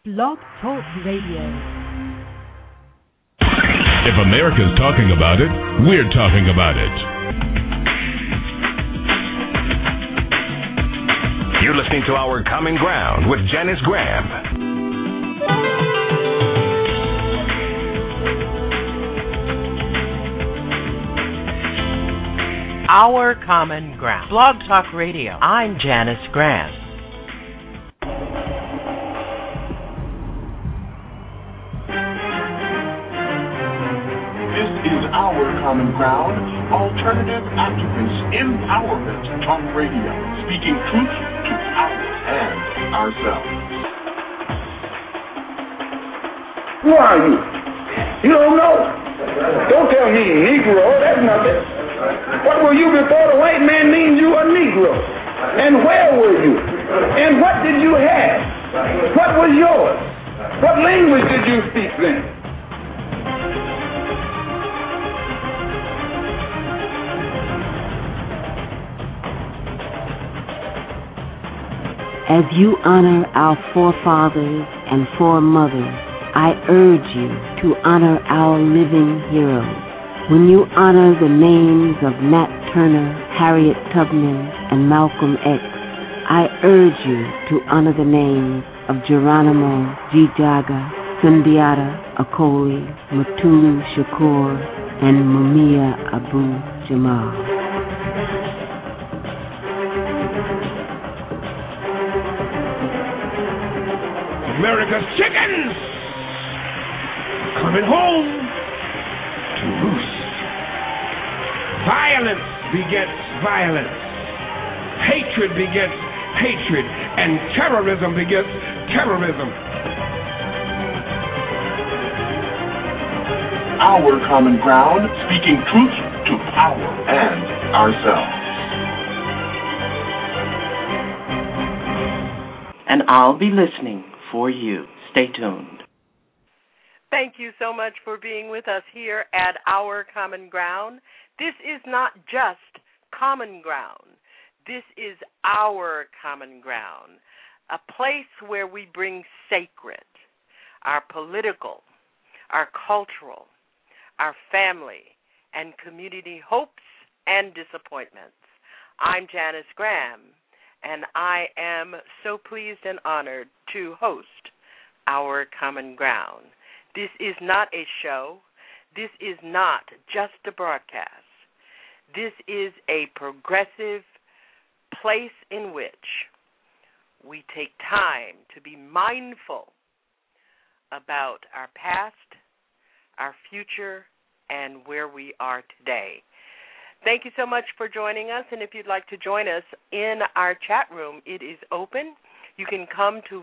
Blog Talk Radio. If America's talking about it, we're talking about it. You're listening to Our Common Ground with Janice Graham. Our Common Ground. Blog Talk Radio. I'm Janice Graham. This is Our Common Ground, Alternative Activist Empowerment Talk Radio, speaking truth to power and ourselves. Who are you? You don't know. Don't tell me Negro, that's nothing. What were you before the white man means you a Negro? And where were you? And what did you have? What was yours? What language did you speak then? As you honor our forefathers and foremothers, I urge you to honor our living heroes. When you honor the names of Nat Turner, Harriet Tubman, and Malcolm X, I urge you to honor the names of Geronimo Gijaga, Sundiata Acoli, Mutulu Shakur, and Mumia Abu-Jamal. America's chickens coming home to roost. Violence begets violence. Hatred begets hatred. And terrorism begets terrorism. Our Common Ground, speaking truth to power and ourselves. And I'll be listening for you. Stay tuned. Thank you so much for being with us here at Our Common Ground. This is not just common ground. This is our common ground, a place where we bring sacred, our political, our cultural, our family, and community hopes and disappointments. I'm Janice Graham, and I am so pleased and honored to host Our Common Ground. This is not a show. This is not just a broadcast. This is a progressive place in which we take time to be mindful about our past, our future, and where we are today. Thank you so much for joining us, and if you'd like to join us in our chat room, it is open. You can come to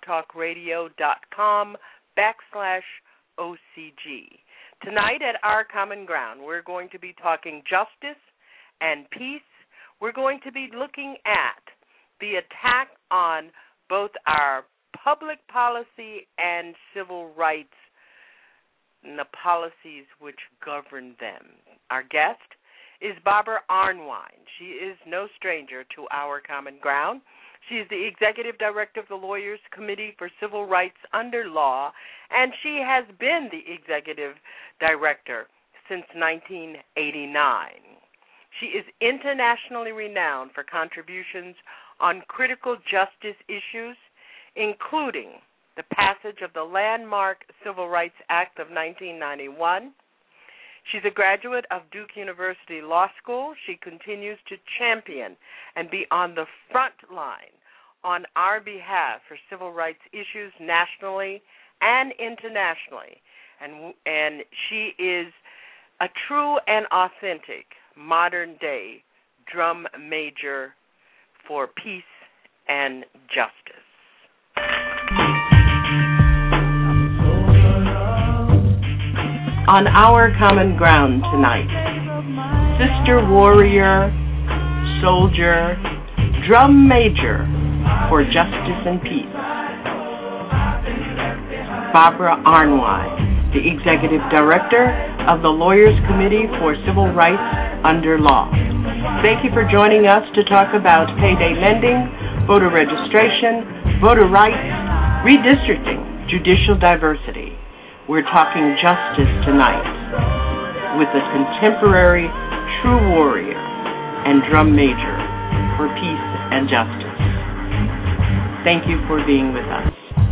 blogtalkradio.com/OCG. Tonight at Our Common Ground, we're going to be talking justice and peace. We're going to be looking at the attack on both our public policy and civil rights and the policies which govern them. Our guest is Barbara Arnwine. She is no stranger to Our Common Ground. She is the Executive Director of the Lawyers Committee for Civil Rights Under Law, and she has been the Executive Director since 1989. She is internationally renowned for contributions on critical justice issues, including the passage of the landmark Civil Rights Act of 1991. She's a graduate of Duke University Law School. She continues to champion and be on the front line on our behalf for civil rights issues nationally and internationally. And she is a true and authentic modern-day drum major for peace and justice. On Our Common Ground tonight, sister warrior, soldier, drum major for justice and peace, Barbara Arnwine, the Executive Director of the Lawyers Committee for Civil Rights Under Law. Thank you for joining us to talk about payday lending, voter registration, voter rights, redistricting, judicial diversity. We're talking justice tonight with a contemporary true warrior and drum major for peace and justice. Thank you for being with us.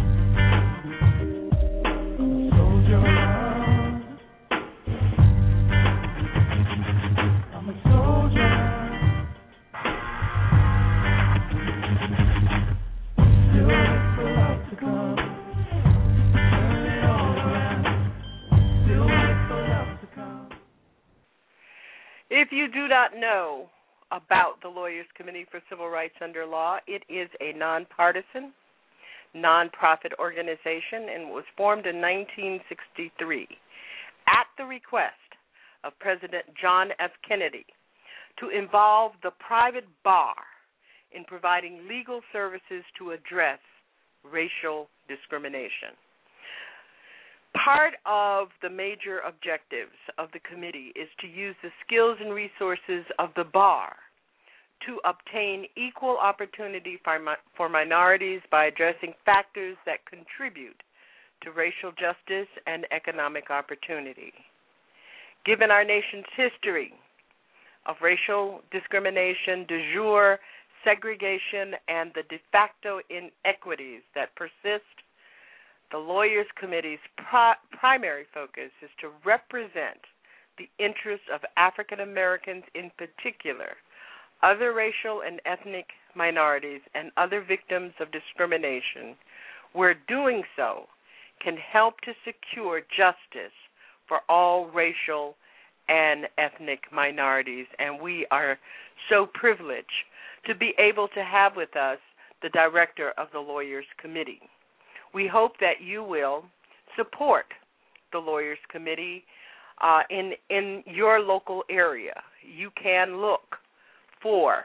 If you do not know about the Lawyers Committee for Civil Rights Under Law, it is a nonpartisan, nonprofit organization and was formed in 1963 at the request of President John F. Kennedy to involve the private bar in providing legal services to address racial discrimination. Part of the major objectives of the committee is to use the skills and resources of the bar to obtain equal opportunity for minorities by addressing factors that contribute to racial justice and economic opportunity. Given our nation's history of racial discrimination, de jure segregation, and the de facto inequities that persist, the Lawyers Committee's primary focus is to represent the interests of African Americans in particular, other racial and ethnic minorities, and other victims of discrimination, where doing so can help to secure justice for all racial and ethnic minorities. And we are so privileged to be able to have with us the director of the Lawyers Committee. We hope that you will support the Lawyers Committee in your local area. You can look for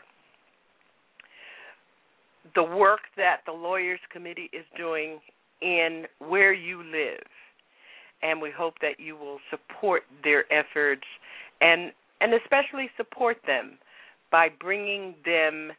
the work that the Lawyers Committee is doing in where you live, and we hope that you will support their efforts and especially support them by bringing them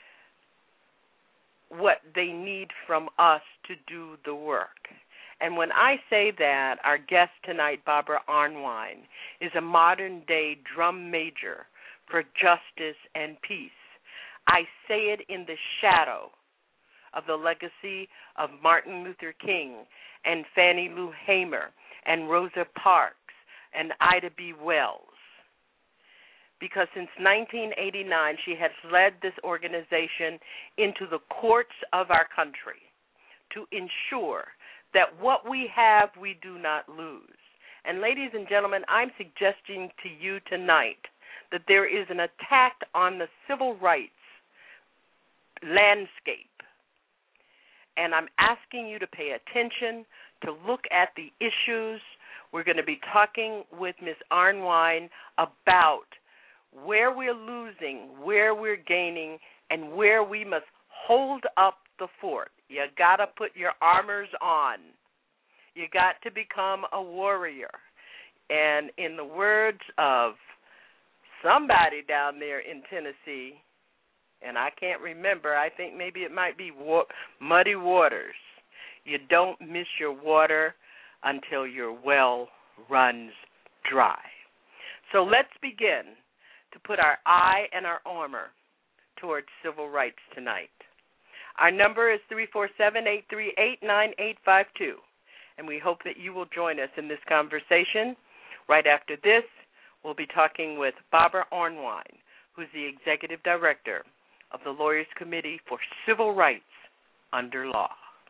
what they need from us to do the work. And when I say that, our guest tonight, Barbara Arnwine, is a modern-day drum major for justice and peace. I say it in the shadow of the legacy of Martin Luther King and Fannie Lou Hamer and Rosa Parks and Ida B. Wells. Because since 1989, she has led this organization into the courts of our country to ensure that what we have, we do not lose. And ladies and gentlemen, I'm suggesting to you tonight that there is an attack on the civil rights landscape. And I'm asking you to pay attention, to look at the issues. We're going to be talking with Ms. Arnwine about where we're losing, where we're gaining, and where we must hold up the fort. You got to put your armors on. You got to become a warrior. And in the words of somebody down there in Tennessee, and I can't remember, I think maybe it might be Muddy Waters, you don't miss your water until your well runs dry. So let's begin to put our eye and our armor towards civil rights tonight. Our number is 347-838-9852, and we hope that you will join us in this conversation. Right after this, we'll be talking with Barbara Arnwine, who's the Executive Director of the Lawyers Committee for Civil Rights Under Law.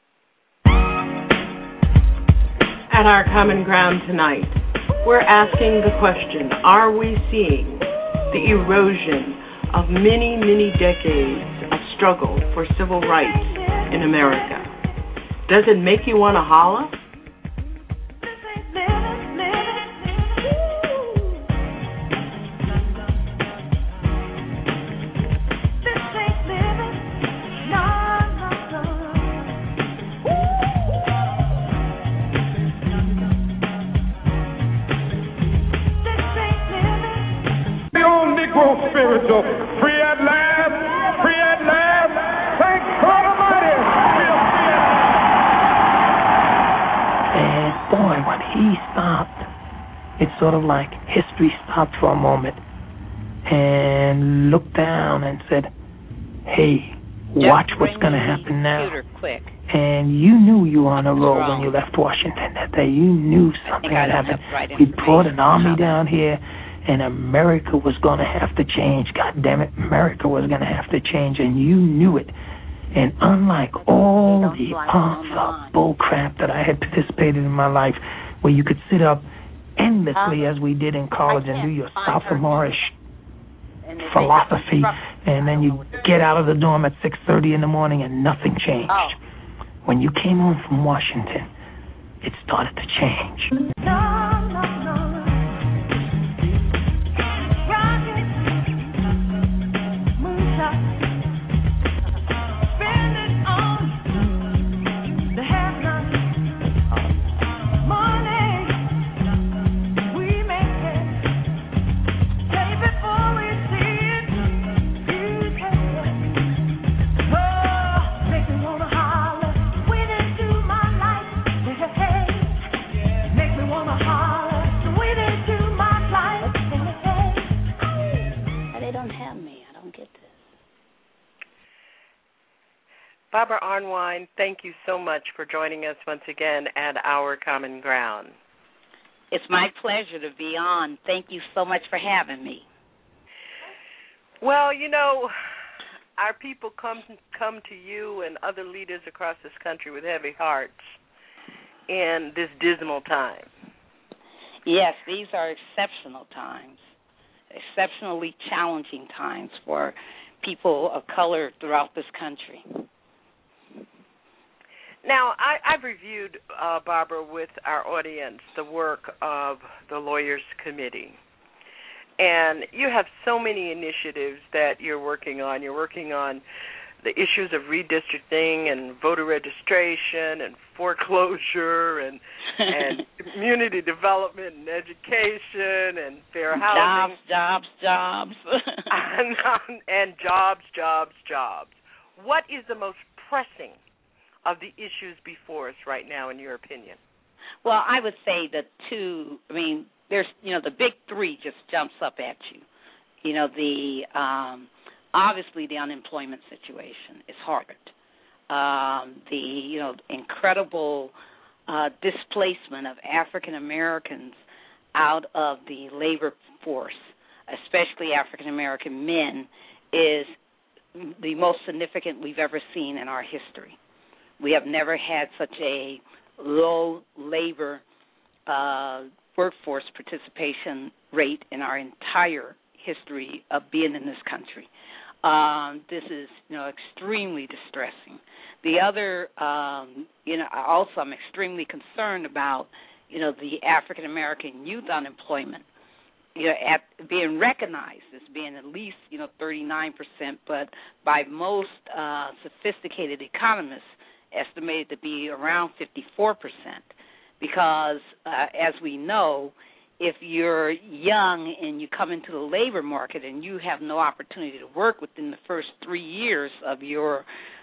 At our common ground tonight, we're asking the question, are we seeing the erosion of many, many decades of struggle for civil rights in America? Does it make you want to holler? Spiritual, free at last, free at last. Thank God Almighty. boy, when he stopped, it's sort of like history stopped for a moment and looked down and said, hey, watch what's going to happen now. Quick. And you knew you were on a roll when you left Washington that day. You knew something had happened. We brought an army down here, and America was going to have to change. God damn it, America was going to have to change, and you knew it. And unlike all the pump-up bull crap that I had participated in my life, where you could sit up endlessly as we did in college and do your sophomore-ish philosophy, and then you get out of the dorm at 6:30 in the morning and nothing changed. When you came home from Washington, it started to change. Barbara Arnwine, thank you so much for joining us once again at Our Common Ground. It's my pleasure to be on. Thank you so much for having me. Well, you know, our people come to you and other leaders across this country with heavy hearts in this dismal time. Yes, these are exceptional times, exceptionally challenging times for people of color throughout this country. Now, I've reviewed, Barbara, with our audience, the work of the Lawyers Committee. And you have so many initiatives that you're working on. You're working on the issues of redistricting and voter registration and foreclosure and community development and education and fair housing. Jobs. and jobs. What is the most pressing of the issues before us right now, in your opinion? Well, I would say the two, there's, the big three just jumps up at you. Obviously the unemployment situation is hard. The incredible displacement of African Americans out of the labor force, especially African American men, is the most significant we've ever seen in our history. We have never had such a low labor workforce participation rate in our entire history of being in this country. This is, extremely distressing. The other, also I'm extremely concerned about, the African American youth unemployment, at being recognized as being at least, 39%, but by most sophisticated economists, estimated to be around 54%, because as we know, if you're young and you come into the labor market and you have no opportunity to work within the first 3 years of your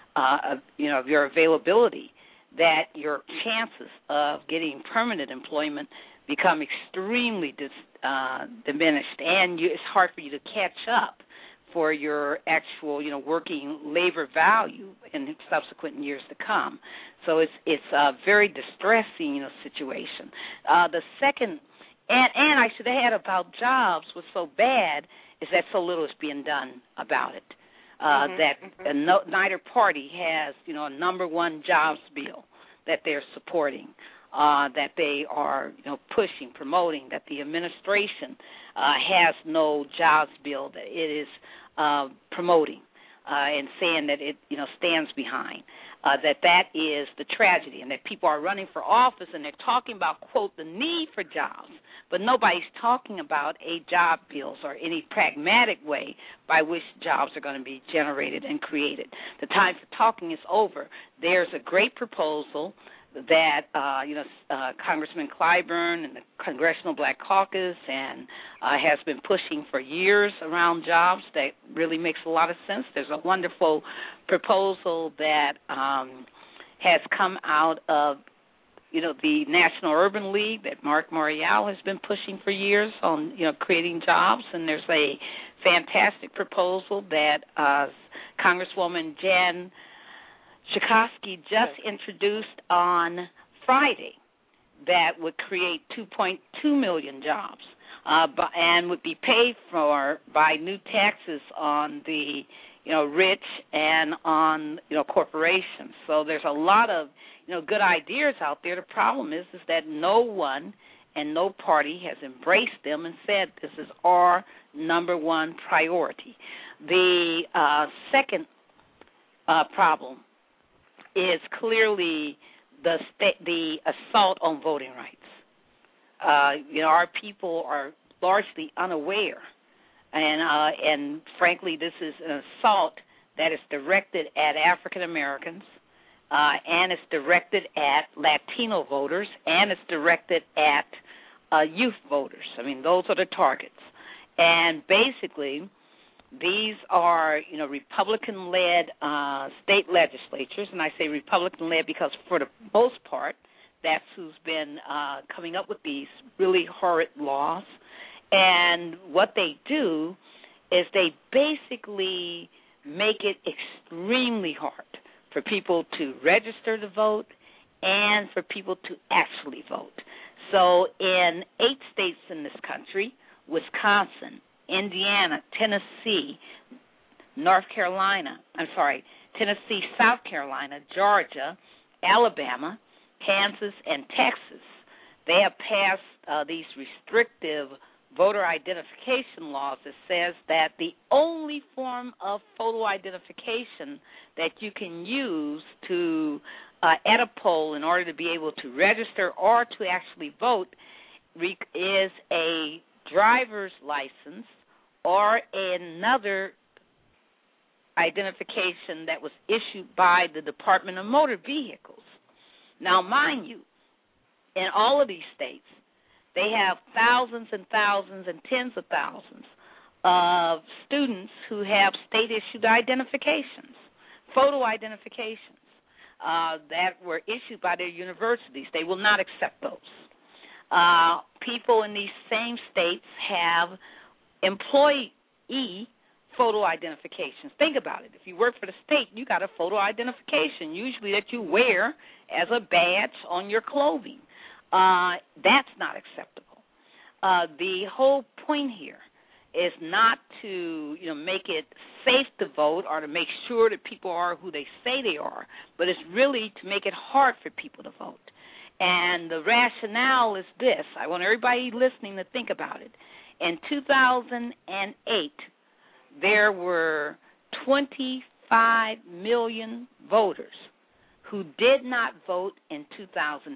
availability, that your chances of getting permanent employment become extremely diminished, and it's hard for you to catch up for your actual, working labor value in subsequent years to come. So it's a very distressing, situation. The second, and I should add about jobs, what's so bad is that so little is being done about it. Neither party has, a number one jobs bill that they're supporting, that they are, pushing, promoting, that the administration has no jobs bill that it is promoting and saying that it, stands behind. That is the tragedy, and that people are running for office and they're talking about, quote, the need for jobs, but nobody's talking about a job bills or any pragmatic way by which jobs are going to be generated and created. The time for talking is over. There's a great proposal that, Congressman Clyburn and the Congressional Black Caucus and has been pushing for years around jobs that really makes a lot of sense. There's a wonderful proposal that has come out of the National Urban League that Mark Morial has been pushing for years on, creating jobs. And there's a fantastic proposal that Congresswoman Jan Schakowsky just introduced on Friday that would create 2.2 million jobs and would be paid for by new taxes on the rich and on corporations. So there's a lot of good ideas out there. The problem is that no one and no party has embraced them and said this is our number one priority. The second problem is clearly the assault on voting rights. Our people are largely unaware, and frankly, this is an assault that is directed at African Americans, and it's directed at Latino voters, and it's directed at youth voters. I mean, those are the targets. And basically, these are, Republican-led state legislatures, and I say Republican-led because for the most part, that's who's been coming up with these really horrid laws. And what they do is they basically make it extremely hard for people to register to vote and for people to actually vote. So in 8 states in this country, Wisconsin, Indiana, Tennessee, Tennessee, South Carolina, Georgia, Alabama, Kansas, and Texas, they have passed these restrictive voter identification laws that says that the only form of photo identification that you can use to at a poll in order to be able to register or to actually vote is a driver's license or another identification that was issued by the Department of Motor Vehicles. Now, mind you, in all of these states, they have thousands and thousands and tens of thousands of students who have state-issued identifications, photo identifications that were issued by their universities. They will not accept those. People in these same states have employee photo identifications. Think about it. If you work for the state, you got a photo identification, usually that you wear as a badge on your clothing. That's not acceptable. The whole point here is not to make it safe to vote or to make sure that people are who they say they are, but it's really to make it hard for people to vote. And the rationale is this. I want everybody listening to think about it. In 2008, there were 25 million voters who did not vote in 2010.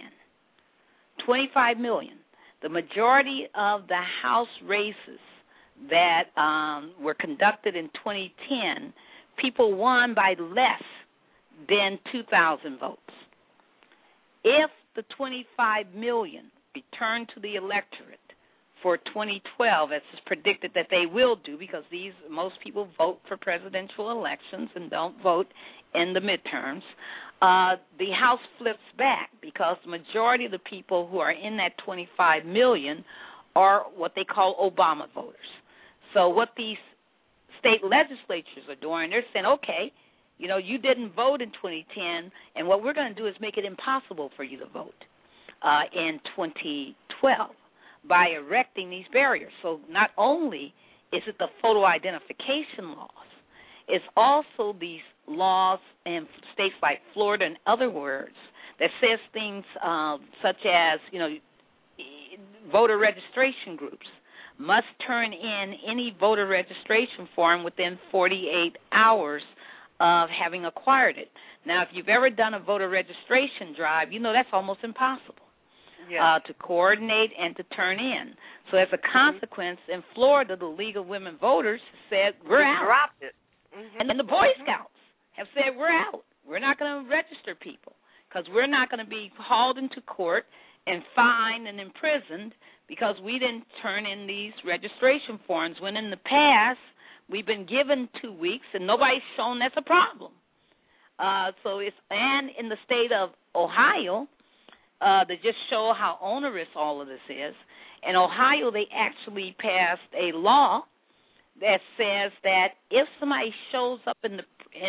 25 million. The majority of the House races that were conducted in 2010, people won by less than 2,000 votes. If the 25 million return to the electorate for 2012, as is predicted that they will do, because most people vote for presidential elections and don't vote in the midterms, the House flips back because the majority of the people who are in that 25 million are what they call Obama voters. So what these state legislatures are doing, they're saying, okay, you didn't vote in 2010, and what we're going to do is make it impossible for you to vote in 2012 by erecting these barriers. So not only is it the photo identification laws, it's also these laws in states like Florida and other words that says things such as, voter registration groups must turn in any voter registration form within 48 hours of having acquired it. Now, if you've ever done a voter registration drive, that's almost impossible to coordinate and to turn in. So as a consequence, in Florida, the League of Women Voters said, we're out. Dropped it. And the Boy Scouts have said, we're out. We're not going to register people because we're not going to be hauled into court and fined and imprisoned because we didn't turn in these registration forms when in the past we've been given 2 weeks and nobody's shown that's a problem. And in the state of Ohio, that just show how onerous all of this is. In Ohio, they actually passed a law that says that if somebody shows up to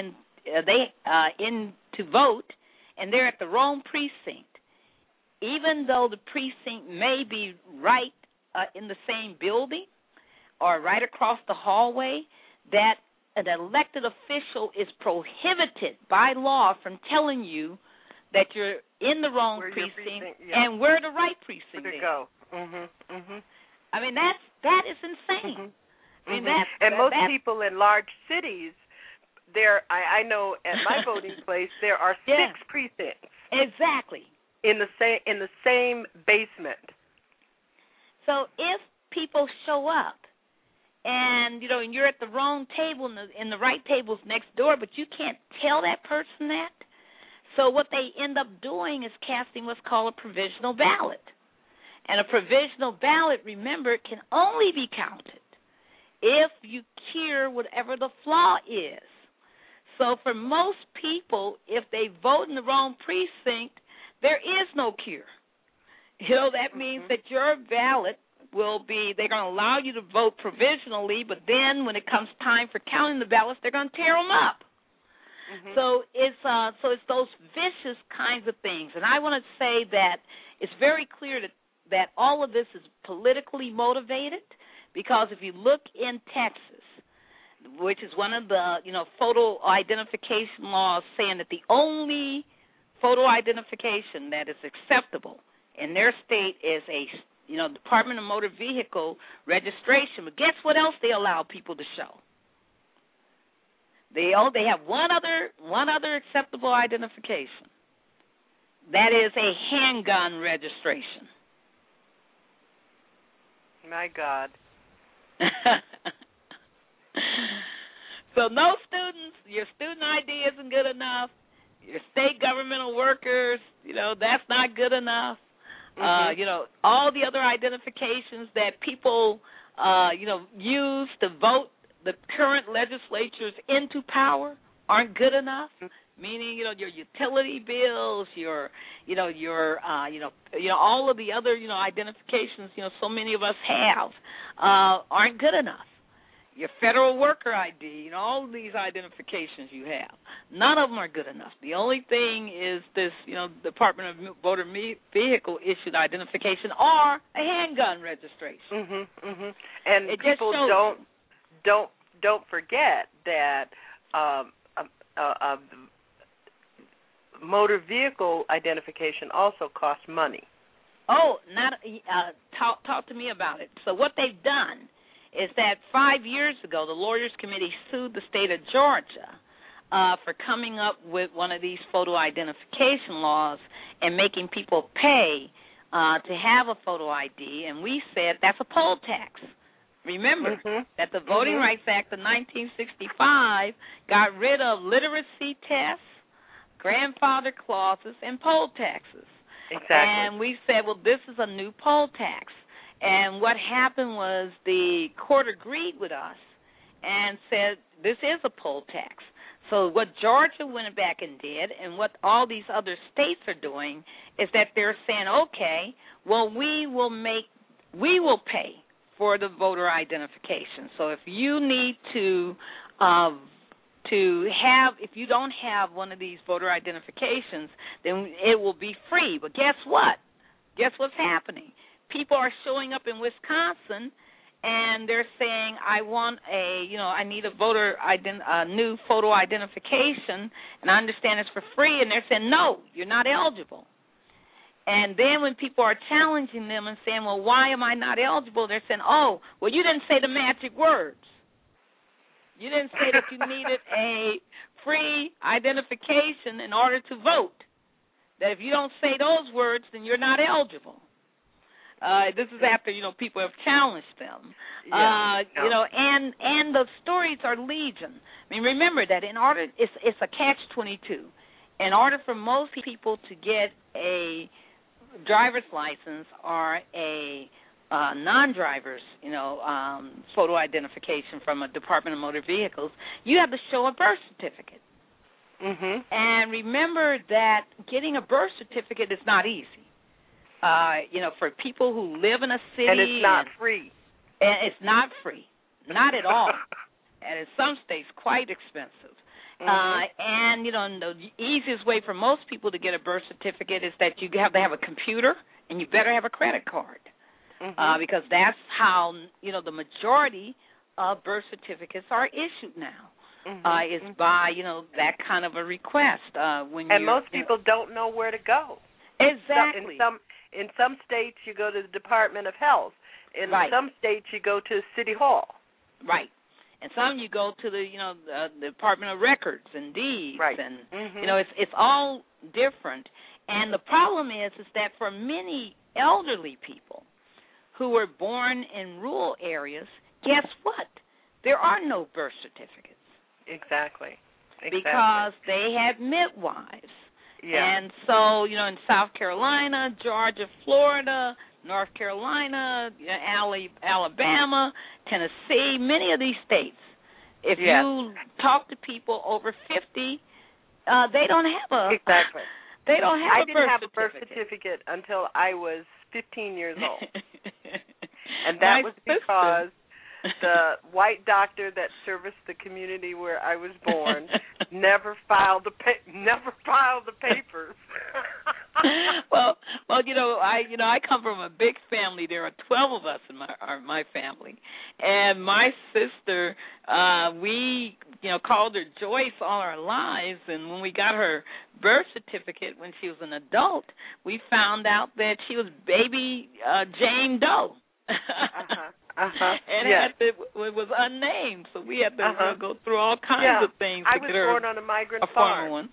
vote and they're at the wrong precinct, even though the precinct may be right in the same building or right across the hallway, that an elected official is prohibited by law from telling you that you're in the wrong precinct and where the right precinct is. Go. I mean, that is insane. I mean, most people in large cities, I know at my voting place there are 6 precincts. Exactly. In the same basement. So if people show up and you're at the wrong table and the right table's next door, but you can't tell that person that, so what they end up doing is casting what's called a provisional ballot. And a provisional ballot, remember, can only be counted if you cure whatever the flaw is. So for most people, if they vote in the wrong precinct, there is no cure. That means that your ballot will be, they're going to allow you to vote provisionally, but then when it comes time for counting the ballots, they're going to tear them up. So it's those vicious kinds of things. And I want to say that it's very clear that all of this is politically motivated, because if you look in Texas, which is one of the, photo identification laws saying that the only photo identification that is acceptable in their state is a, Department of Motor Vehicle registration. But guess what else they allow people to show? They have one other acceptable identification. That is a handgun registration. My God. So no students, your student ID isn't good enough. Your state governmental workers, that's not good enough. All the other identifications that people, use to vote the current legislatures into power aren't good enough. Meaning, your utility bills, your all of the other, identifications, so many of us have, aren't good enough. Your federal worker ID, all of these identifications you have, none of them are good enough. The only thing is this, Department of Motor Vehicle issued identification or a handgun registration. And people don't forget that motor vehicle identification also costs money. Talk to me about it. So what they've done is that 5 years ago, the Lawyers Committee sued the state of Georgia for coming up with one of these photo identification laws and making people pay to have a photo ID, and we said that's a poll tax. Remember that the Voting Rights Act of 1965 got rid of literacy tests, grandfather clauses, and poll taxes. Exactly. And we said, well, this is a new poll tax. And what happened was the court agreed with us and said this is a poll tax. So what Georgia went back and did, and what all these other states are doing, is that they're saying, okay, well, we will pay for the voter identification. So if you need to have, if you don't have one of these voter identifications, then it will be free. But guess what? Guess what's happening? People are showing up in Wisconsin, and they're saying, I need a new photo identification, and I understand it's for free, and they're saying, no, you're not eligible. And then when people are challenging them and saying, well, why am I not eligible? They're saying, oh, well, you didn't say the magic words. You didn't say that you needed a free identification in order to vote. That if you don't say those words, then you're not eligible. This is after, people have challenged them. And the stories are legion. I mean, remember that it's a catch-22. In order for most people to get a driver's license or a non-driver's, photo identification from a Department of Motor Vehicles, you have to show a birth certificate. And remember that getting a birth certificate is not easy. For people who live in a city. And it's not free. And it's not free. Not at all. And in some states, quite expensive. And the easiest way for most people to get a birth certificate is that you have to have a computer, and you better have a credit card, because that's how the majority of birth certificates are issued now. Is by that kind of a request. And most people don't know where to go. Exactly. In some states, you go to the Department of Health. In some states, you go to City Hall. Right. And some you go to the Department of Records and Deeds. Right. And it's all different. And the problem is that for many elderly people who were born in rural areas, guess what? There are no birth certificates. Exactly. Because they had midwives. Yeah. And so, in South Carolina, Georgia, Florida, North Carolina, Alabama, Tennessee, many of these states, if you talk to people over 50, they don't have a Exactly. They don't have I a didn't have birth a birth certificate until I was 15 years old. And that was because the white doctor that serviced the community where I was born never filed the papers. Well, I come from a big family. There are 12 of us in my family, and my sister, we called her Joyce all our lives. And when we got her birth certificate when she was an adult, we found out that she was baby Jane Doe. And it was unnamed, so we had to go through all kinds of things to get her I was born on a migrant farm. One.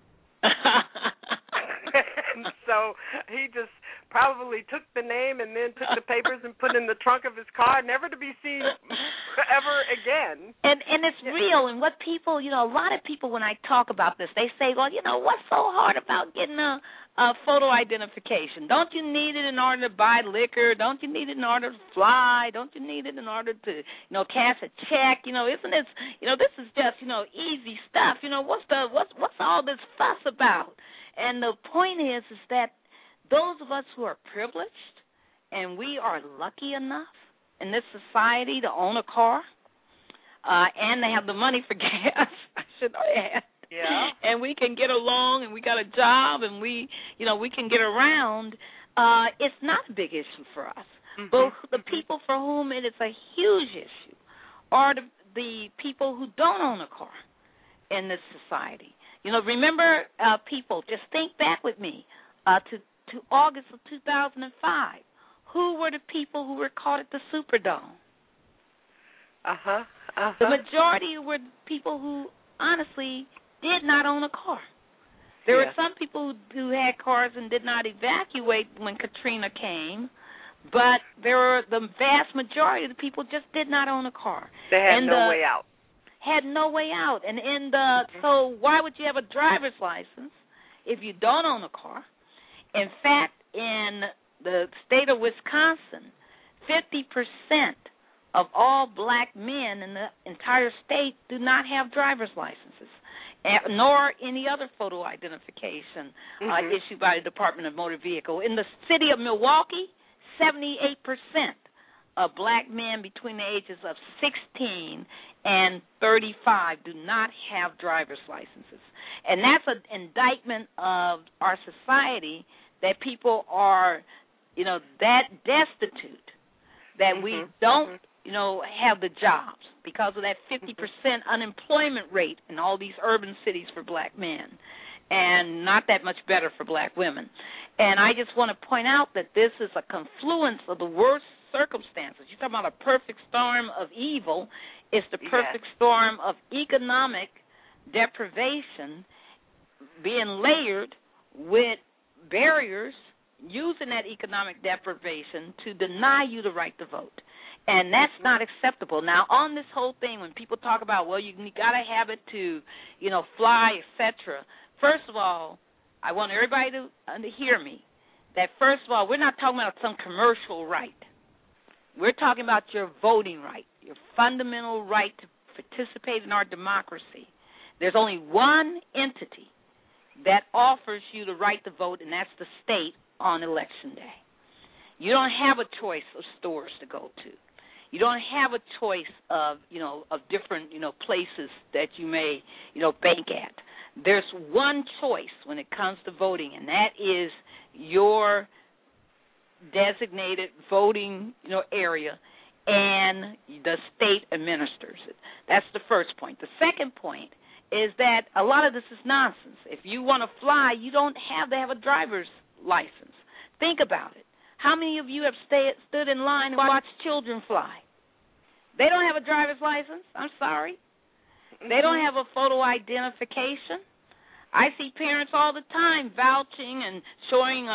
And so he just probably took the name and then took the papers and put in the trunk of his car, never to be seen ever again. And it's real. And what people, a lot of people, when I talk about this, they say, well, what's so hard about getting a photo identification? Don't you need it in order to buy liquor? Don't you need it in order to fly? Don't you need it in order to, cash a check? Isn't this, this is just, easy stuff. What's all this fuss about? And the point is that those of us who are privileged and we are lucky enough in this society to own a car and they have the money for gas, I should add. Yeah. And we can get along and we got a job and we can get around, it's not a big issue for us. But the people for whom it is a huge issue are the people who don't own a car in this society. Remember, people, just think back with me to August of 2005. Who were the people who were caught at the Superdome? The majority were people who, honestly, did not own a car. There were some people who had cars and did not evacuate when Katrina came, but there were the vast majority of the people just did not own a car. They had no way out. Had no way out. And so why would you have a driver's license if you don't own a car? In fact, in the state of Wisconsin, 50% of all black men in the entire state do not have driver's licenses, nor any other photo identification issued by the Department of Motor Vehicle. In the city of Milwaukee, 78% of black men between the ages of 16 and 35 do not have driver's licenses. And that's an indictment of our society that people are, that destitute, that we don't, have the jobs because of that 50% unemployment rate in all these urban cities for black men, and not that much better for black women. And I just want to point out that this is a confluence of the worst circumstances. You're talking about a perfect storm of evil. It's the perfect storm of economic deprivation being layered with barriers, using that economic deprivation to deny you the right to vote. And that's not acceptable. Now, on this whole thing, when people talk about, well, you got to have it to, fly, etc., first of all, I want everybody to hear me, that first of all, we're not talking about some commercial right. We're talking about your voting right, your fundamental right to participate in our democracy. There's only one entity that offers you the right to vote, and that's the state on Election Day. You don't have a choice of stores to go to. You don't have a choice of, of different, places that you may, bank at. There's one choice when it comes to voting, and that is your designated voting, area, and the state administers it. That's the first point. The second point is that a lot of this is nonsense. If you want to fly, you don't have to have a driver's license. Think about it. How many of you have stood in line and watched children fly? They don't have a driver's license. I'm sorry. They don't have a photo identification. I see parents all the time vouching and showing,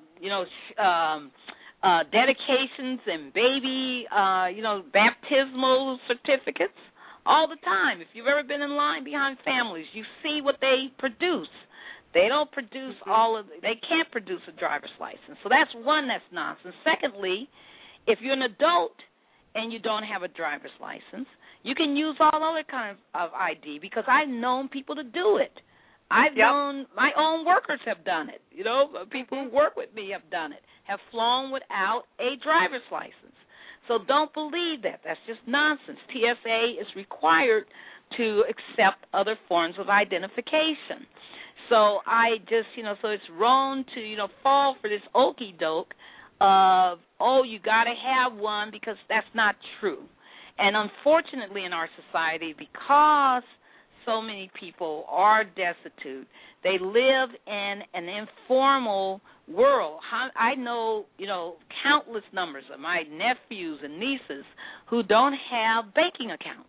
dedications and baby, baptismal certificates all the time. If you've ever been in line behind families, you see what they produce. They don't produce they can't produce a driver's license. So that's one that's nonsense. Secondly, if you're an adult and you don't have a driver's license, you can use all other kinds of ID, because I've known people to do it. I've known my own workers have done it. People who work with me have done it, have flown without a driver's license. So don't believe that. That's just nonsense. TSA is required to accept other forms of identification. So I just, so it's wrong to, fall for this okey doke of, you got to have one, because that's not true. And unfortunately in our society, because so many people are destitute, they live in an informal world. I know, countless numbers of my nephews and nieces who don't have banking accounts.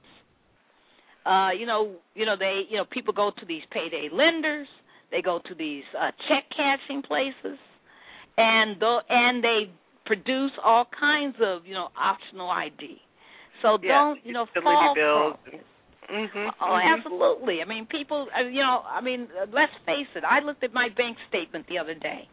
People go to these payday lenders. They go to these check cashing places, and they produce all kinds of, optional ID. So don't, fall for it. Oh, absolutely. I mean, people, let's face it. I looked at my bank statement the other day,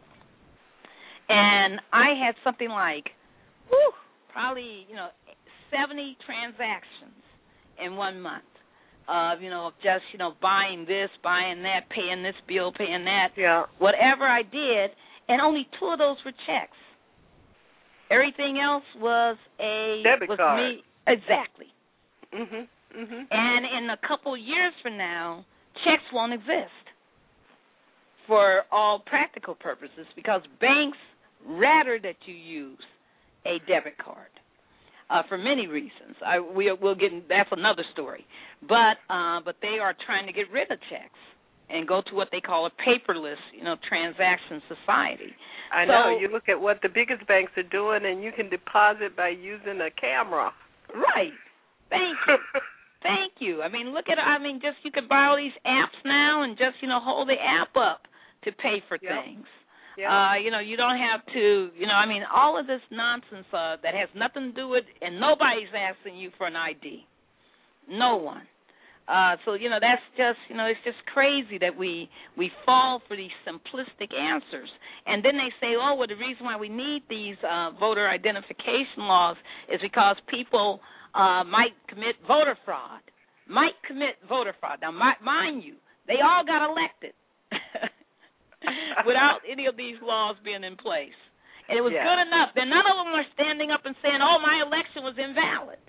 and I had something like, probably, 70 transactions in 1 month of, just, buying this, buying that, paying this bill, paying that, whatever I did, and only 2 of those were checks. Everything else was debit card. Me. Exactly. And in a couple years from now, checks won't exist for all practical purposes, because banks rather that you use a debit card for many reasons. We'll get that's another story. But they are trying to get rid of checks and go to what they call a paperless, transaction society. I know. You look at what the biggest banks are doing, and you can deposit by using a camera. Right. Thank you. Thank you. Just you can buy all these apps now and just, hold the app up to pay for things. You don't have to, all of this nonsense that has nothing to do with, and nobody's asking you for an ID. No one. That's just, it's just crazy that we fall for these simplistic answers. And then they say, the reason why we need these voter identification laws is because people might commit voter fraud. Now, mind you, they all got elected without any of these laws being in place. And it was good enough. Then none of them are standing up and saying, my election was invalid.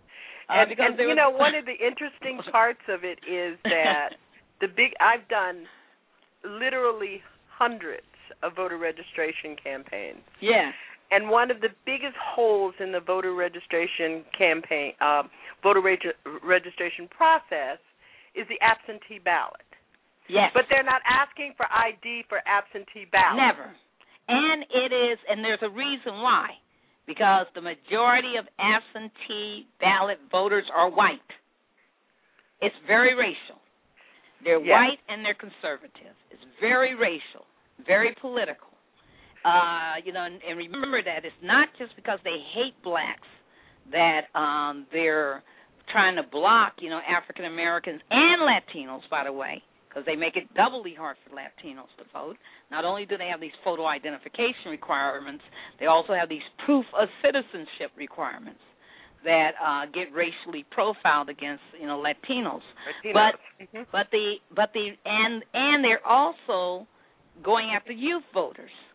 One of the interesting parts of it is that I've done literally hundreds of voter registration campaigns. Yeah. And one of the biggest holes in the voter registration campaign, registration process, is the absentee ballot. Yes. But they're not asking for ID for absentee ballot. Never. And there's a reason why. Because the majority of absentee ballot voters are white. It's very racial. They're white and they're conservative. It's very racial, very political. And remember that it's not just because they hate blacks that they're trying to block, African Americans and Latinos, by the way, because they make it doubly hard for Latinos to vote. Not only do they have these photo identification requirements, they also have these proof of citizenship requirements that get racially profiled against, Latinos. But they're also going after youth voters.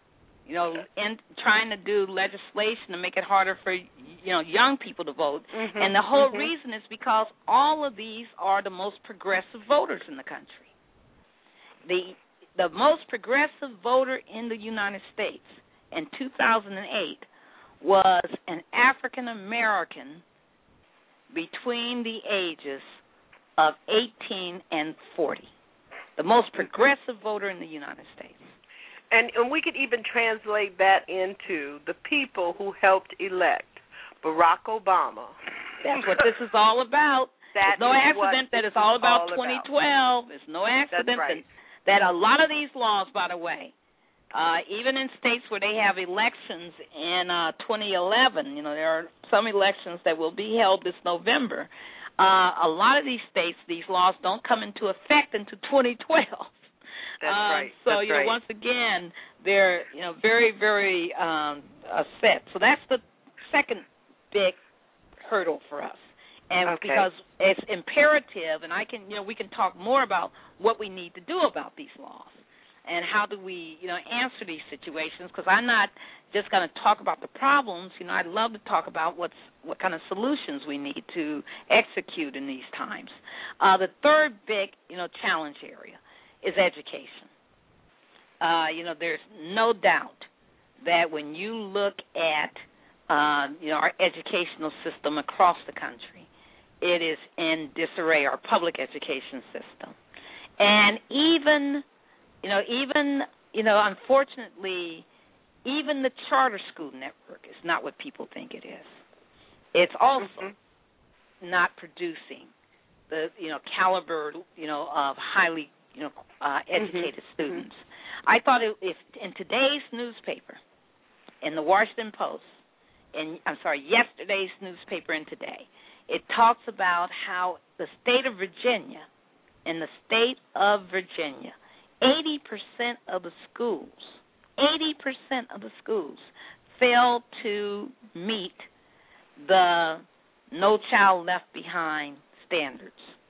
and trying to do legislation to make it harder for, young people to vote. Mm-hmm. And the whole reason is because all of these are the most progressive voters in the country. The most progressive voter in the United States in 2008 was an African American between the ages of 18 and 40. The most progressive voter in the United States. And we could even translate that into the people who helped elect Barack Obama. That's what this is all about. It's no accident that it's all about 2012. It's no accident that a lot of these laws, by the way, even in states where they have elections in 2011, there are some elections that will be held this November. A lot of these states, these laws don't come into effect until 2012. That's right. So, That's once again, they're, very, very set. So that's the second big hurdle for us. And because it's imperative, and we can talk more about what we need to do about these laws and how do we, answer these situations, because I'm not just going to talk about the problems. I'd love to talk about what kind of solutions we need to execute in these times. The third big, challenge area is education. There's no doubt that when you look at, our educational system across the country, it is in disarray, our public education system. And even unfortunately, even the charter school network is not what people think it is. It's also not producing the, caliber, of highly, educated students. I thought if in today's newspaper, in the Washington Post, yesterday's newspaper and today, it talks about how the state of Virginia, 80% of the schools fail to meet the No Child Left Behind standards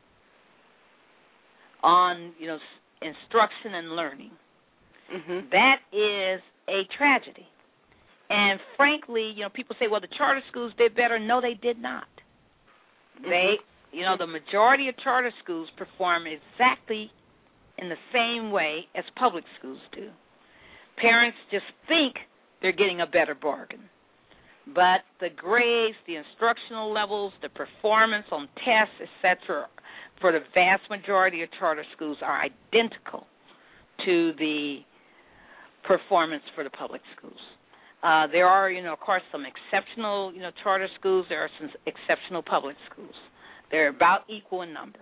on, instruction and learning. That is a tragedy. And frankly, people say, well, the charter schools did better. No, they did not. They, the majority of charter schools perform exactly in the same way as public schools do. Parents just think they're getting a better bargain. But the grades, the instructional levels, the performance on tests, etc., for the vast majority of charter schools are identical to the performance for the public schools. There are, of course, some exceptional, charter schools. There are some exceptional public schools. They're about equal in number.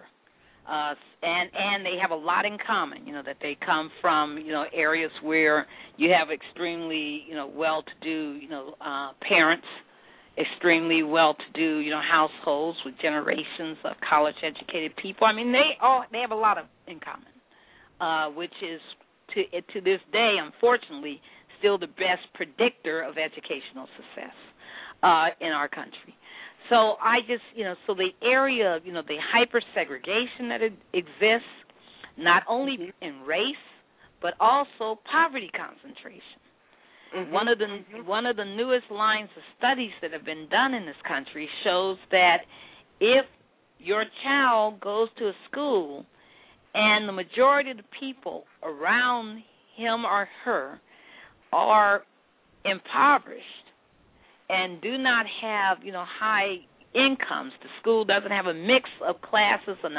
And they have a lot in common, that they come from, areas where you have extremely, well-to-do, parents, extremely well-to-do, households with generations of college-educated people. I mean, they have a lot in common, which is, to this day, unfortunately, still the best predictor of educational success in our country. So I just, so the area of, the hyper-segregation that exists, not only in race, but also poverty concentration. One of the newest lines of studies that have been done in this country shows that if your child goes to a school and the majority of the people around him or her are impoverished and do not have, high incomes, the school doesn't have a mix of classes and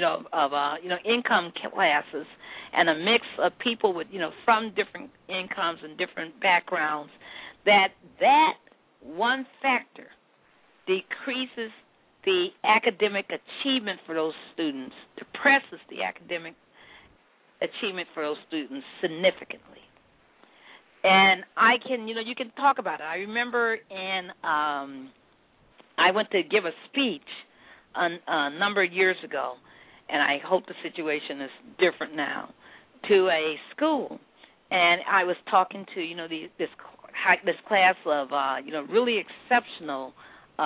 income classes and a mix of people with, from different incomes and different backgrounds, that one factor decreases the academic achievement for those students, depresses the academic achievement for those students significantly. And I can, you can talk about it. I remember I went to give a speech a number of years ago, and I hope the situation is different now, to a school. And I was talking to, this class of, really exceptional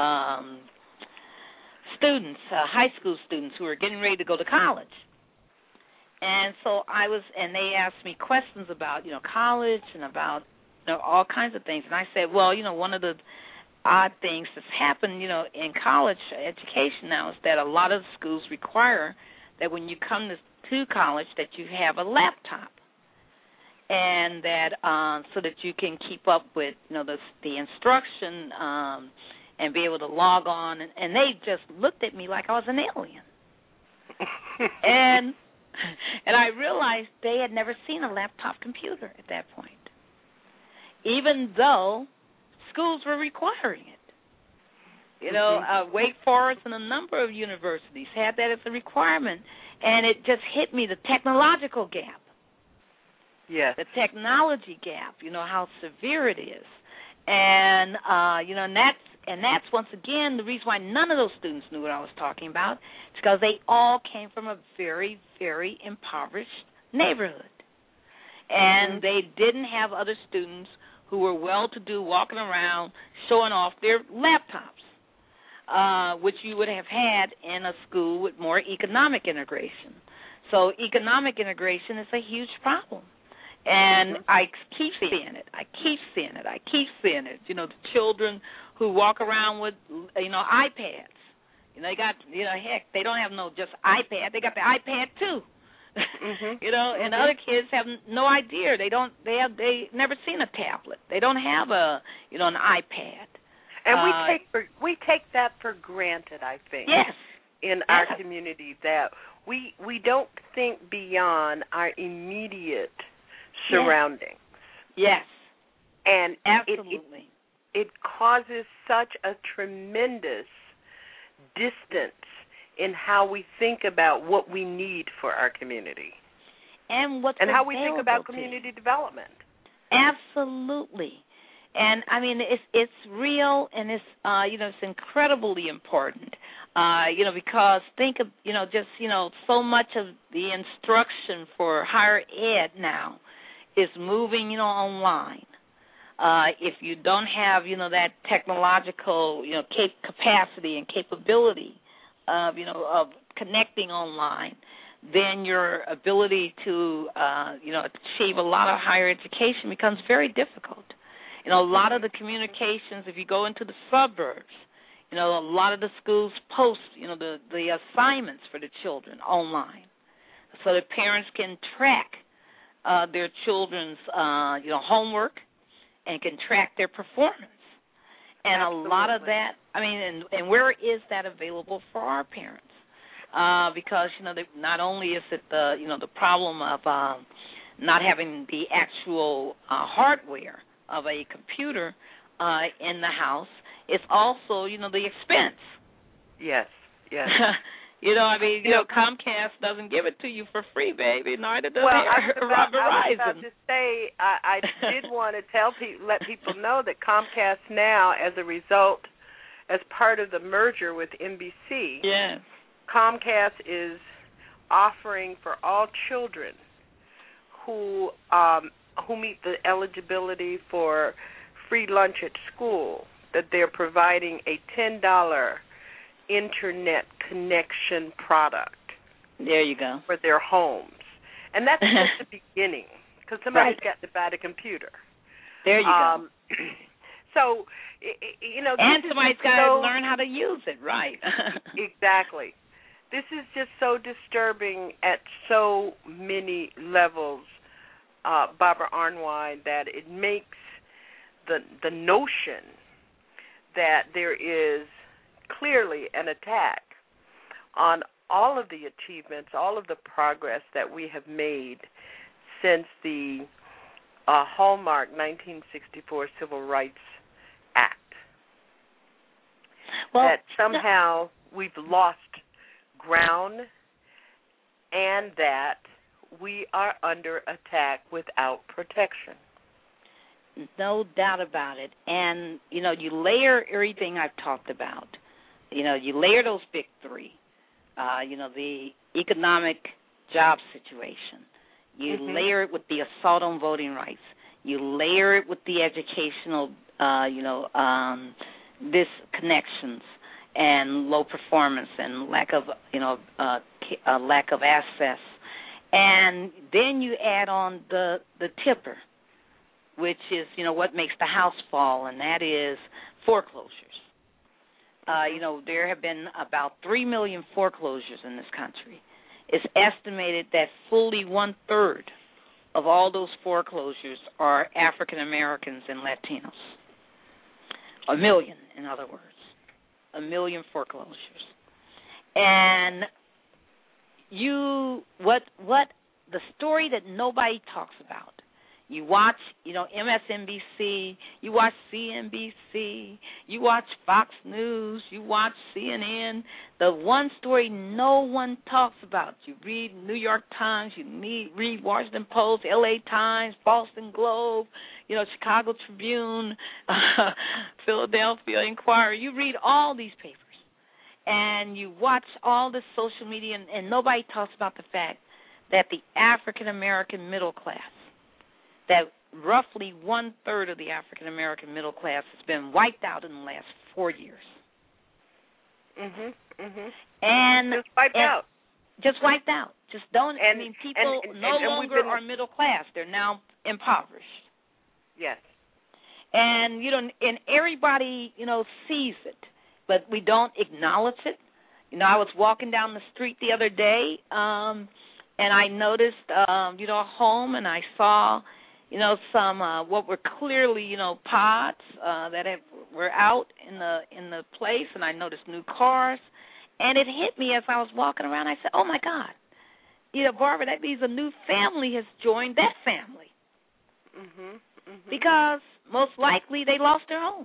students, high school students who were getting ready to go to college. And so and they asked me questions about, college and about all kinds of things. And I said, well, one of the odd things that's happened, in college education now is that a lot of schools require that when you come to college that you have a laptop, and that so that you can keep up with the instruction and be able to log on. And they just looked at me like I was an alien. and I realized they had never seen a laptop computer at that point, even though schools were requiring it. Wake Forest and a number of universities had that as a requirement, and it just hit me, the technological gap. Yes. The technology gap, how severe it is. And, and that's once again the reason why none of those students knew what I was talking about. It's because they all came from a very, very impoverished neighborhood. And they didn't have other students who were well-to-do walking around showing off their laptops, which you would have had in a school with more economic integration. So economic integration is a huge problem. And I keep seeing it. The children who walk around with, iPads. They got, heck, they don't have no just iPad. They got the iPad too. And other kids have no idea. They never seen a tablet. They don't have an iPad. And we take that for granted, I think. Yes. In our community, that we don't think beyond our immediate surroundings. Yes. And absolutely. It causes such a tremendous distance in how we think about what we need for our community. And how we think about community development. Absolutely. And I mean, it's real, and it's it's incredibly important. Because think of so much of the instruction for higher ed now is moving online. If you don't have that technological capacity and capability of connecting online, then your ability to achieve a lot of higher education becomes very difficult. A lot of the communications, if you go into the suburbs, a lot of the schools post the assignments for the children online, so that parents can track their children's homework and can track their performance. And Absolutely. A lot of that, and where is that available for our parents? Because not only is it the problem of not having the actual hardware of a computer in the house, it's also the expense. Yes. Comcast doesn't give it to you for free, baby. Neither does Verizon. I was about to say, I did want to let people know that Comcast now, as part of the merger with NBC, yes, Comcast is offering for all children who meet the eligibility for free lunch at school, that they're providing a $10 internet connection product. There you go. For their homes. And that's just the beginning, because somebody's got to buy the computer. There you go. So, and somebody's got to learn how to use it, right. Exactly. This is just so disturbing at so many levels, Barbara Arnwine, that it makes the notion that there is clearly an attack on all of the achievements, all of the progress that we have made since the Hallmark 1964 Civil Rights Act. That somehow we've lost ground, and that we are under attack without protection. No doubt about it. And, you layer everything I've talked about. You layer those big three. The economic job situation. You layer it with the assault on voting rights. You layer it with the educational, disconnections and low performance and lack of access. And then you add on the tipper, which is, what makes the house fall, and that is foreclosures. There have been about 3 million foreclosures in this country. It's estimated that fully 1/3 of all those foreclosures are African Americans and Latinos. 1 million, in other words. 1 million foreclosures. And what the story that nobody talks about, you watch, MSNBC, you watch CNBC, you watch Fox News, you watch CNN. The one story no one talks about. You read New York Times, you read Washington Post, LA Times, Boston Globe, Chicago Tribune, Philadelphia Inquirer. You read all these papers, and you watch all the social media, and nobody talks about the fact that the African American middle class, that roughly 1/3 of the African American middle class has been wiped out in the last 4 years. And just wiped out. Just wiped out. Just don't. People no longer are middle class. They're now impoverished. Yes. And and everybody sees it, but we don't acknowledge it. I was walking down the street the other day, and I noticed a home, and I saw some what were clearly pods that were out in the place, and I noticed new cars, and it hit me as I was walking around. I said, "Oh my God, Barbara, that means a new family has joined that family." Because most likely they lost their home.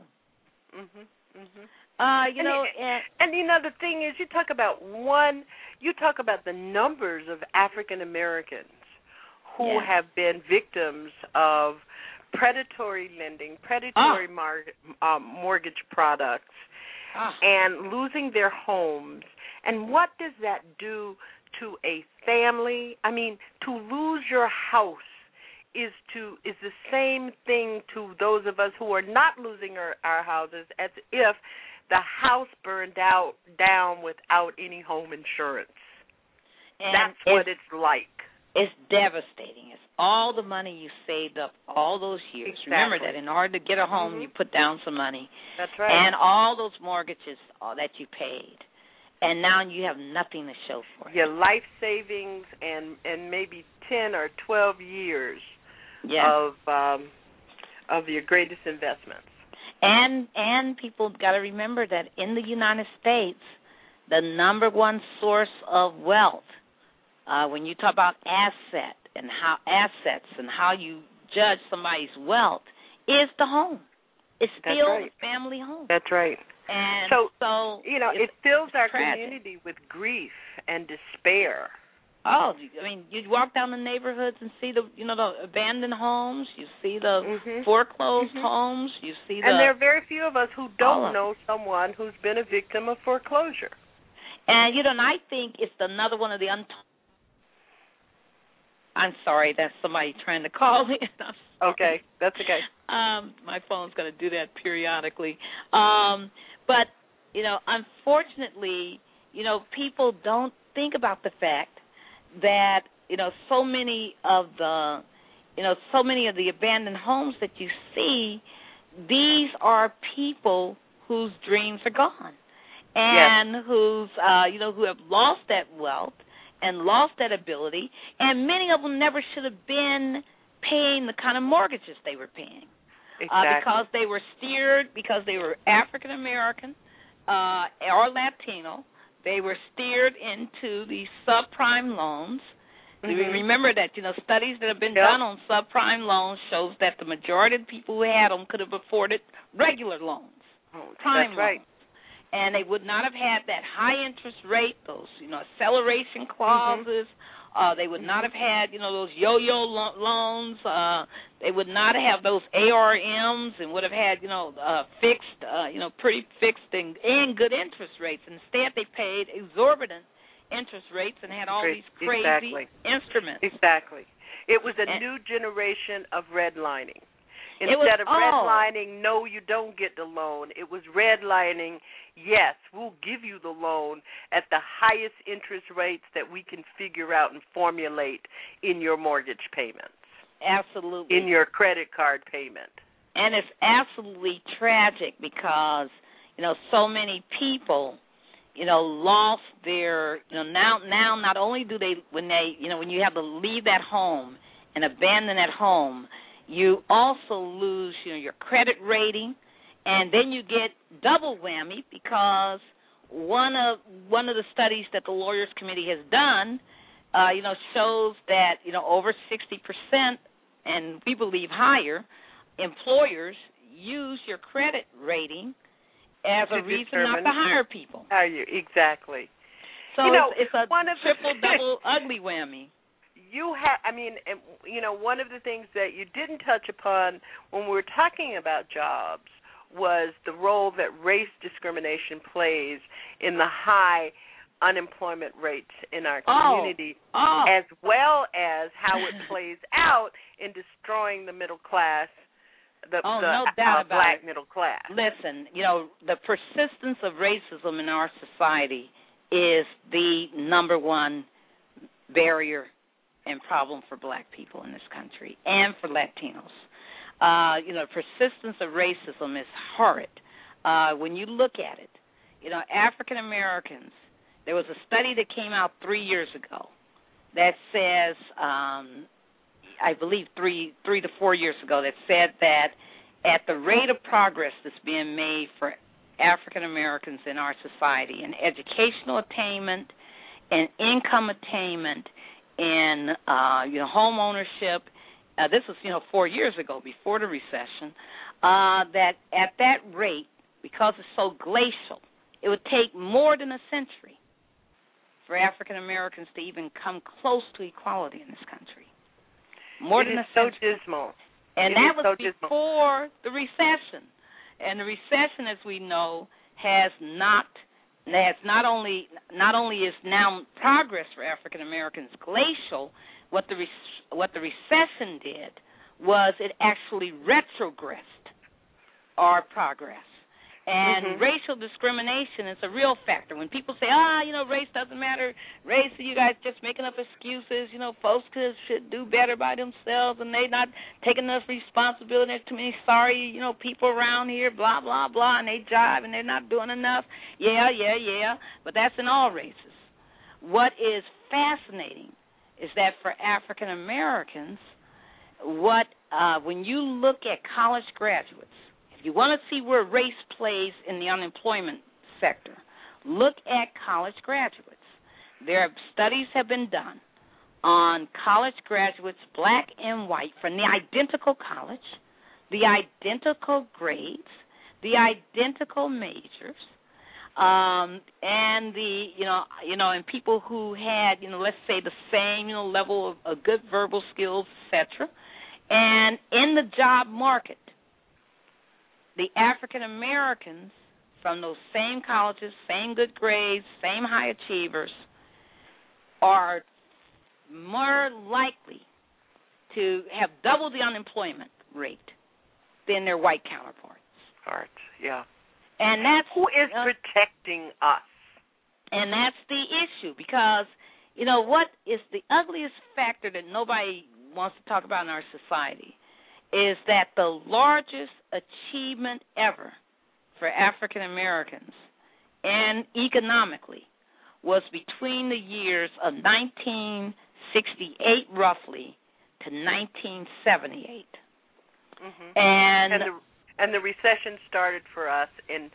The thing is, you talk about the numbers of African Americans who have been victims of predatory lending, predatory mortgage products, and losing their homes. And what does that do to a family? I mean, to lose your house is the same thing to those of us who are not losing our houses, as if the house burned down without any home insurance. And that's what it's like. It's devastating. It's all the money you saved up all those years. Exactly. Remember that in order to get a home, you put down some money. That's right. And all those mortgages that you paid. And now you have nothing to show for it. Your life savings and maybe 10 or 12 years of your greatest investments. And people got to remember that in the United States, the number one source of wealth, when you talk about assets and how you judge somebody's wealth, is the home. It's still the family home. That's right. And so it fills our tragic. community with grief and despair. Oh, I mean, you walk down the neighborhoods and see the abandoned homes. You see the foreclosed homes. You see and there are very few of us who don't know someone who's been a victim of foreclosure. And and I think it's another one of the I'm sorry, that's somebody trying to call me. Okay, that's okay. My phone's going to do that periodically. But unfortunately, people don't think about the fact that so many of the abandoned homes that you see, these are people whose dreams are gone, and who have lost that wealth and lost that ability, and many of them never should have been paying the kind of mortgages they were paying, because they were steered, because they were African American or Latino. They were steered into these subprime loans. Remember that, studies that have been done on subprime loans shows that the majority of the people who had them could have afforded regular loans, prime loans. Right. And they would not have had that high interest rate, those, acceleration clauses. They would not have had, those yo-yo loans. They would not have those ARMs and would have had, fixed, pretty fixed and good interest rates. Instead, they paid exorbitant interest rates and had all these crazy instruments. Exactly. It was a new generation of redlining. Instead of redlining, no, you don't get the loan, it was redlining, yes, we'll give you the loan at the highest interest rates that we can figure out and formulate in your mortgage payments. absolutely. in your credit card payment. And it's absolutely tragic because, so many people, lost their, now not only do they, when you have to leave that home and abandon that home, you also lose, your credit rating, and then you get double whammy because one of the studies that the Lawyers Committee has done, shows that, over 60%, and we believe higher, employers use your credit rating as a reason not to hire people. Exactly. So it's a triple, double, ugly whammy. One of the things that you didn't touch upon when we were talking about jobs was the role that race discrimination plays in the high unemployment rates in our community, as well as how it plays out in destroying the middle class, no doubt about black it. middle class. Listen, the persistence of racism in our society is the number one barrier and problem for black people in this country and for Latinos. Persistence of racism is horrid. When you look at it, African Americans, there was a study that came out 3 years ago that says, I believe 3 to 4 years ago, that said that at the rate of progress that's being made for African Americans in our society in educational attainment and income attainment and home ownership, this was 4 years ago before the recession, that at that rate, because it's so glacial, it would take more than a century for African Americans to even come close to equality in this country. More than a century. It is so dismal. And that was before the recession. And the recession, as we know, has not only is now progress for African Americans glacial. What the recession did was it actually retrogressed our progress. And racial discrimination is a real factor. When people say, race doesn't matter, race, you guys just making up excuses, folks should do better by themselves and they not taking enough responsibility, there's too many sorry, people around here, blah, blah, blah, and they jive and they're not doing enough. Yeah, but that's in all races. What is fascinating is that for African Americans, when you look at college graduates, you want to see where race plays in the unemployment sector, look at college graduates. Studies have been done on college graduates, black and white, from the identical college, the identical grades, the identical majors, and and people who had, let's say the same, level of good verbal skills, etc. And in the job market, the African Americans from those same colleges, same good grades, same high achievers, are more likely to have double the unemployment rate than their white counterparts. Yeah. And that's who is protecting us. And that's the issue, because what is the ugliest factor that nobody wants to talk about in our society is that the largest achievement ever for African Americans, and economically, was between the years of 1968 roughly to 1978. And the recession started for us in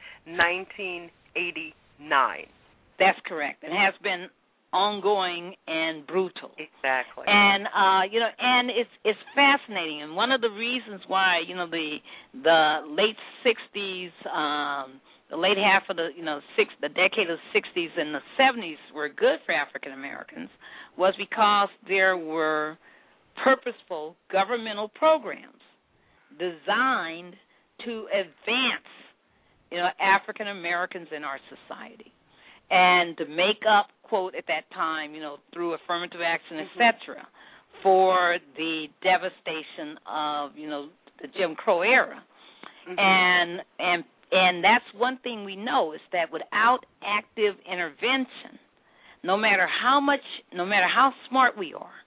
1989. That's correct. It has been ongoing and brutal. Exactly. And and it's fascinating. And one of the reasons why the late 60s, the late half of the the decade of the 60s and the 70s were good for African Americans was because there were purposeful governmental programs designed to advance African Americans in our society, and to make up, quote, at that time, through affirmative action, etc., for the devastation of, the Jim Crow era. And that's one thing we know, is that without active intervention, no matter how smart we are,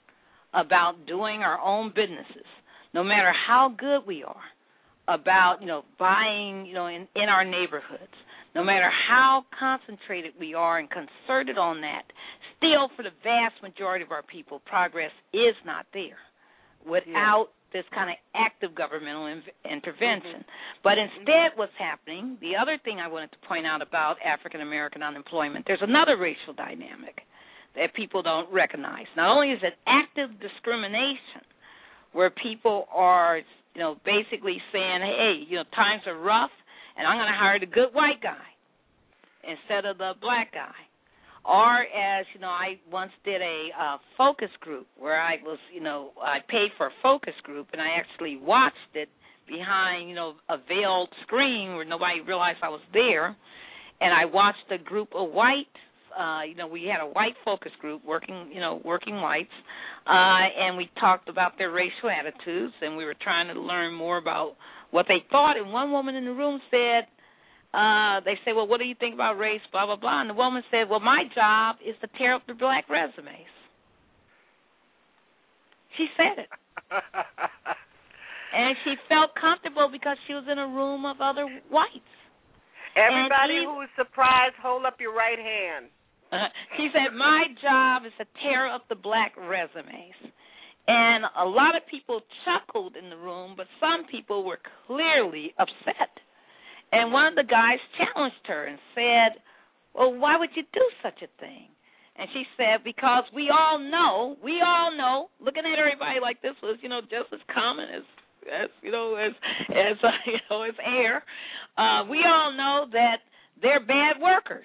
about doing our own businesses, no matter how good we are, about, buying, in our neighborhoods, no matter how concentrated we are and concerted on that, still for the vast majority of our people, progress is not there without this kind of active governmental intervention. But instead what's happening, the other thing I wanted to point out about African-American unemployment, there's another racial dynamic that people don't recognize. Not only is it active discrimination, where people are, basically saying, hey, times are rough, and I'm going to hire the good white guy instead of the black guy. Or as, I once did a focus group where I was, I paid for a focus group, and I actually watched it behind, a veiled screen where nobody realized I was there. And I watched a group of white, we had a white focus group working whites, and we talked about their racial attitudes, and we were trying to learn more about what they thought. And one woman in the room said, they said, well, what do you think about race, blah, blah, blah. And the woman said, well, my job is to tear up the black resumes. She said it. And she felt comfortable because she was in a room of other whites. Everybody who is surprised, hold up your right hand. She said, my job is to tear up the black resumes. And a lot of people chuckled in the room, but some people were clearly upset. And one of the guys challenged her and said, well, why would you do such a thing? And she said, because we all know, looking at everybody like this was, just as common as air. We all know that they're bad workers.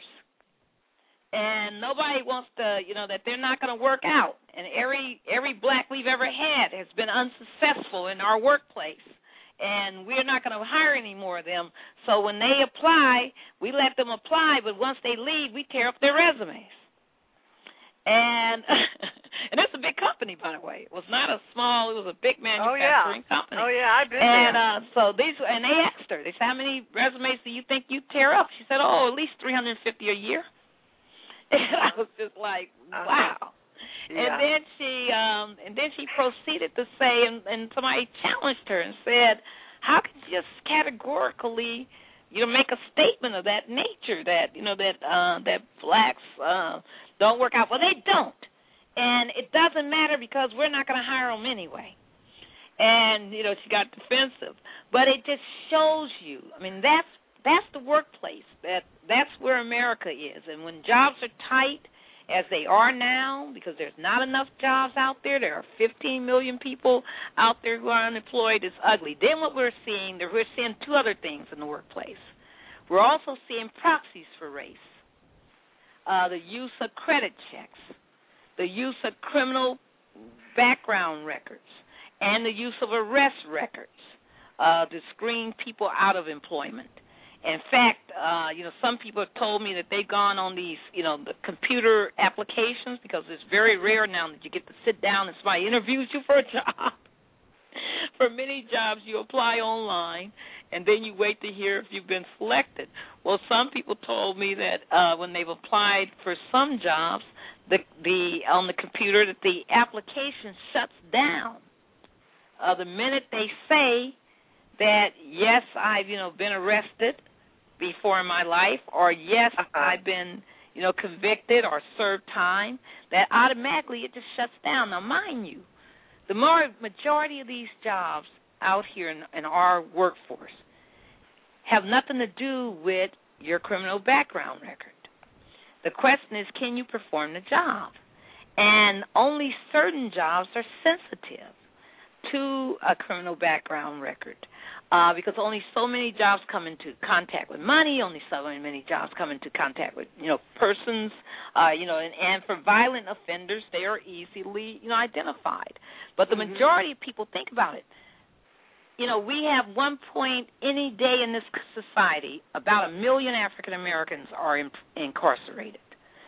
And nobody wants to, that they're not going to work out. And every black we've ever had has been unsuccessful in our workplace. And we're not going to hire any more of them. So when they apply, we let them apply, but once they leave, we tear up their resumes. And and it's a big company, by the way. It was not a small, it was a big manufacturing company. Oh, yeah, I've been there. And so they asked her, they said, how many resumes do you think you tear up? She said, at least 350 a year. And I was just like, wow. Yeah. And then she proceeded to say, and somebody challenged her and said, how could you just categorically, make a statement of that nature that that blacks don't work out? Well, they don't, and it doesn't matter because we're not going to hire them anyway. And she got defensive, but it just shows you. I mean, that's the workplace. That's where America is, and when jobs are tight, as they are now, because there's not enough jobs out there. There are 15 million people out there who are unemployed. It's ugly. Then what we're seeing two other things in the workplace. We're also seeing proxies for race, the use of credit checks, the use of criminal background records, and the use of arrest records to screen people out of employment. In fact, some people have told me that they've gone on these, the computer applications, because it's very rare now that you get to sit down and somebody interviews you for a job. For many jobs, you apply online, and then you wait to hear if you've been selected. Well, some people told me that when they've applied for some jobs, on the computer, that the application shuts down the minute they say that, yes, I've, been arrested before in my life, or yes, I've been, convicted or served time, that automatically it just shuts down. Now, mind you, the majority of these jobs out here in our workforce have nothing to do with your criminal background record. The question is, can you perform the job? And only certain jobs are sensitive to a criminal background record, because only so many jobs come into contact with money, only so many jobs come into contact with, persons, and for violent offenders, they are easily, identified. But the majority of people, think about it, we have 1 point any day in this society, about 1 million African Americans are incarcerated.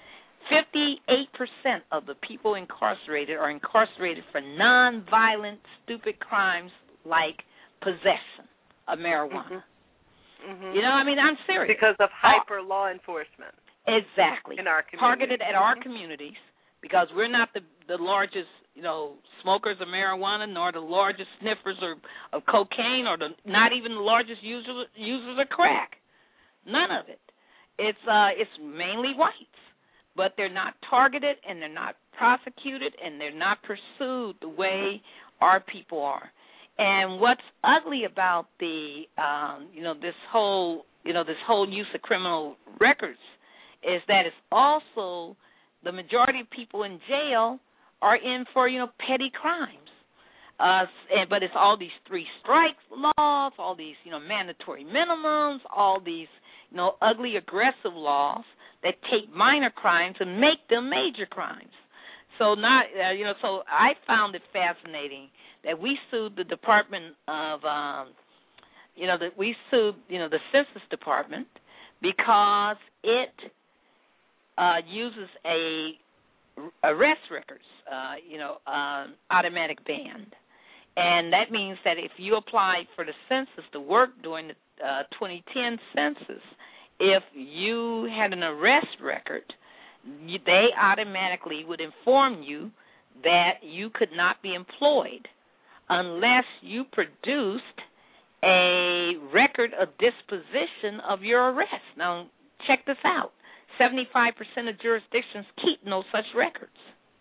58% of the people incarcerated are incarcerated for nonviolent, stupid crimes like possession of marijuana. I'm serious. Because of hyper law enforcement. Exactly. In our communities. Targeted at our communities, because we're not the largest, smokers of marijuana, nor the largest sniffers of cocaine, or not even the largest users of crack. None of it. It's mainly whites, but they're not targeted and they're not prosecuted and they're not pursued the way our people are. And what's ugly about this whole use of criminal records is that it's also the majority of people in jail are in for petty crimes. But it's all these 3 strikes laws, all these mandatory minimums, all these ugly aggressive laws that take minor crimes and make them major crimes. So so I found it fascinating that we sued the Department of the Census Department because it uses a arrest records automatic band, and that means that if you applied for the census to work during the 2010 census, if you had an arrest record, they automatically would inform you that you could not be employed unless you produced a record of disposition of your arrest. Now, check this out. 75% of jurisdictions keep no such records.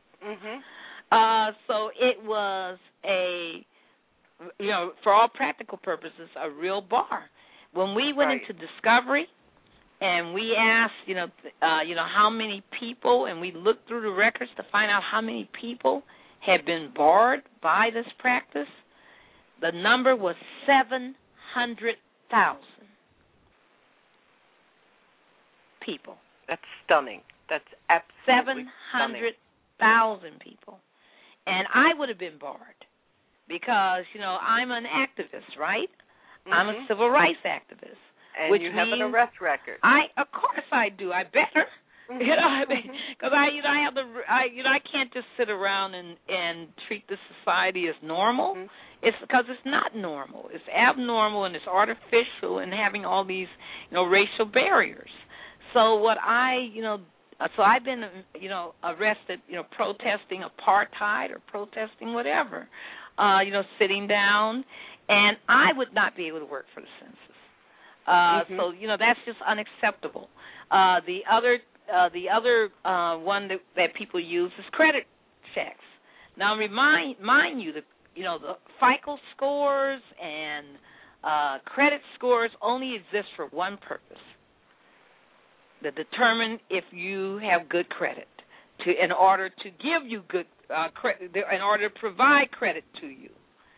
So it was for all practical purposes, a real bar. When we went into discovery and we asked, how many people, and we looked through the records to find out how many people had been barred by this practice, the number was 700,000 people. That's stunning. That's absolutely 700,000 people. And I would have been barred because, I'm an activist, right? I'm a civil rights activist. And you have an arrest record. Of course I do. I better. Because I can't just sit around and treat this society as normal. It's because it's not normal. It's abnormal and it's artificial and having all these, racial barriers. So so I've been, arrested, protesting apartheid or protesting whatever, sitting down, and I would not be able to work for the census. So that's just unacceptable. The other one that people use is credit checks. Now, mind you, the FICO scores and credit scores only exist for one purpose: to determine if you have good credit, in order to give you good credit, in order to provide credit to you.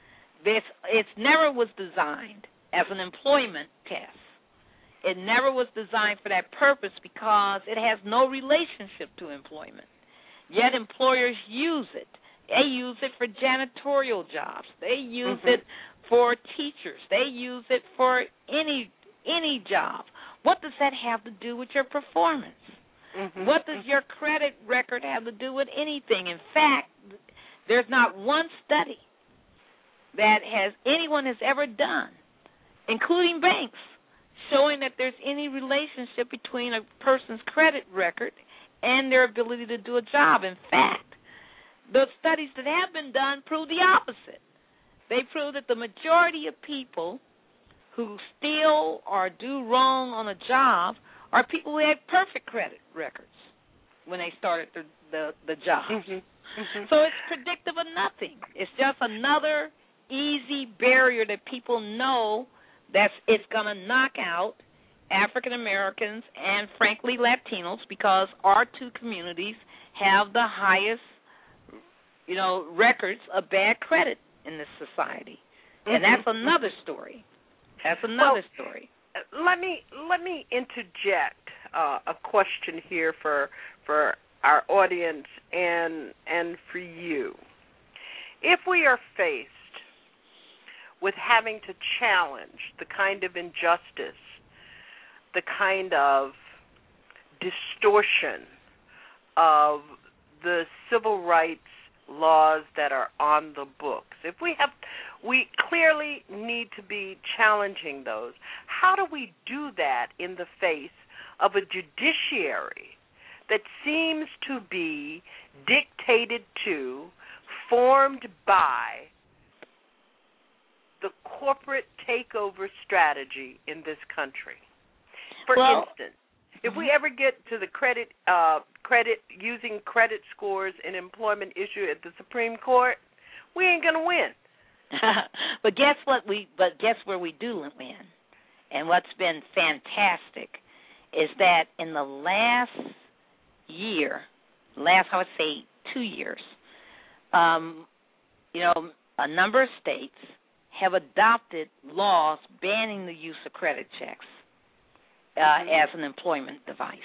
It never was designed as an employment test. It never was designed for that purpose because it has no relationship to employment. Yet employers use it. They use it for janitorial jobs. They use it for teachers. They use it for any job. What does that have to do with your performance? What does your credit record have to do with anything? In fact, there's not one study that anyone has ever done, including banks, showing that there's any relationship between a person's credit record and their ability to do a job. In fact, the studies that have been done prove the opposite. They prove that the majority of people who steal or do wrong on a job are people who had perfect credit records when they started the job. So it's predictive of nothing. It's just another easy barrier that people know that it's going to knock out African Americans and, frankly, Latinos, because our two communities have the highest, records of bad credit in this society. And that's another story. That's another story. Let me interject a question here for our audience and for you. If we are faced with having to challenge the kind of injustice, the kind of distortion of the civil rights laws that are on the books, we clearly need to be challenging those. How do we do that in the face of a judiciary that seems to be dictated to, informed by the corporate takeover strategy in this country. For instance, if we ever get to the credit using credit scores and employment issue at the Supreme Court, we ain't gonna win. But guess what? Guess where we do win, and what's been fantastic is that in the last I would say 2 years, a number of states have adopted laws banning the use of credit checks as an employment device.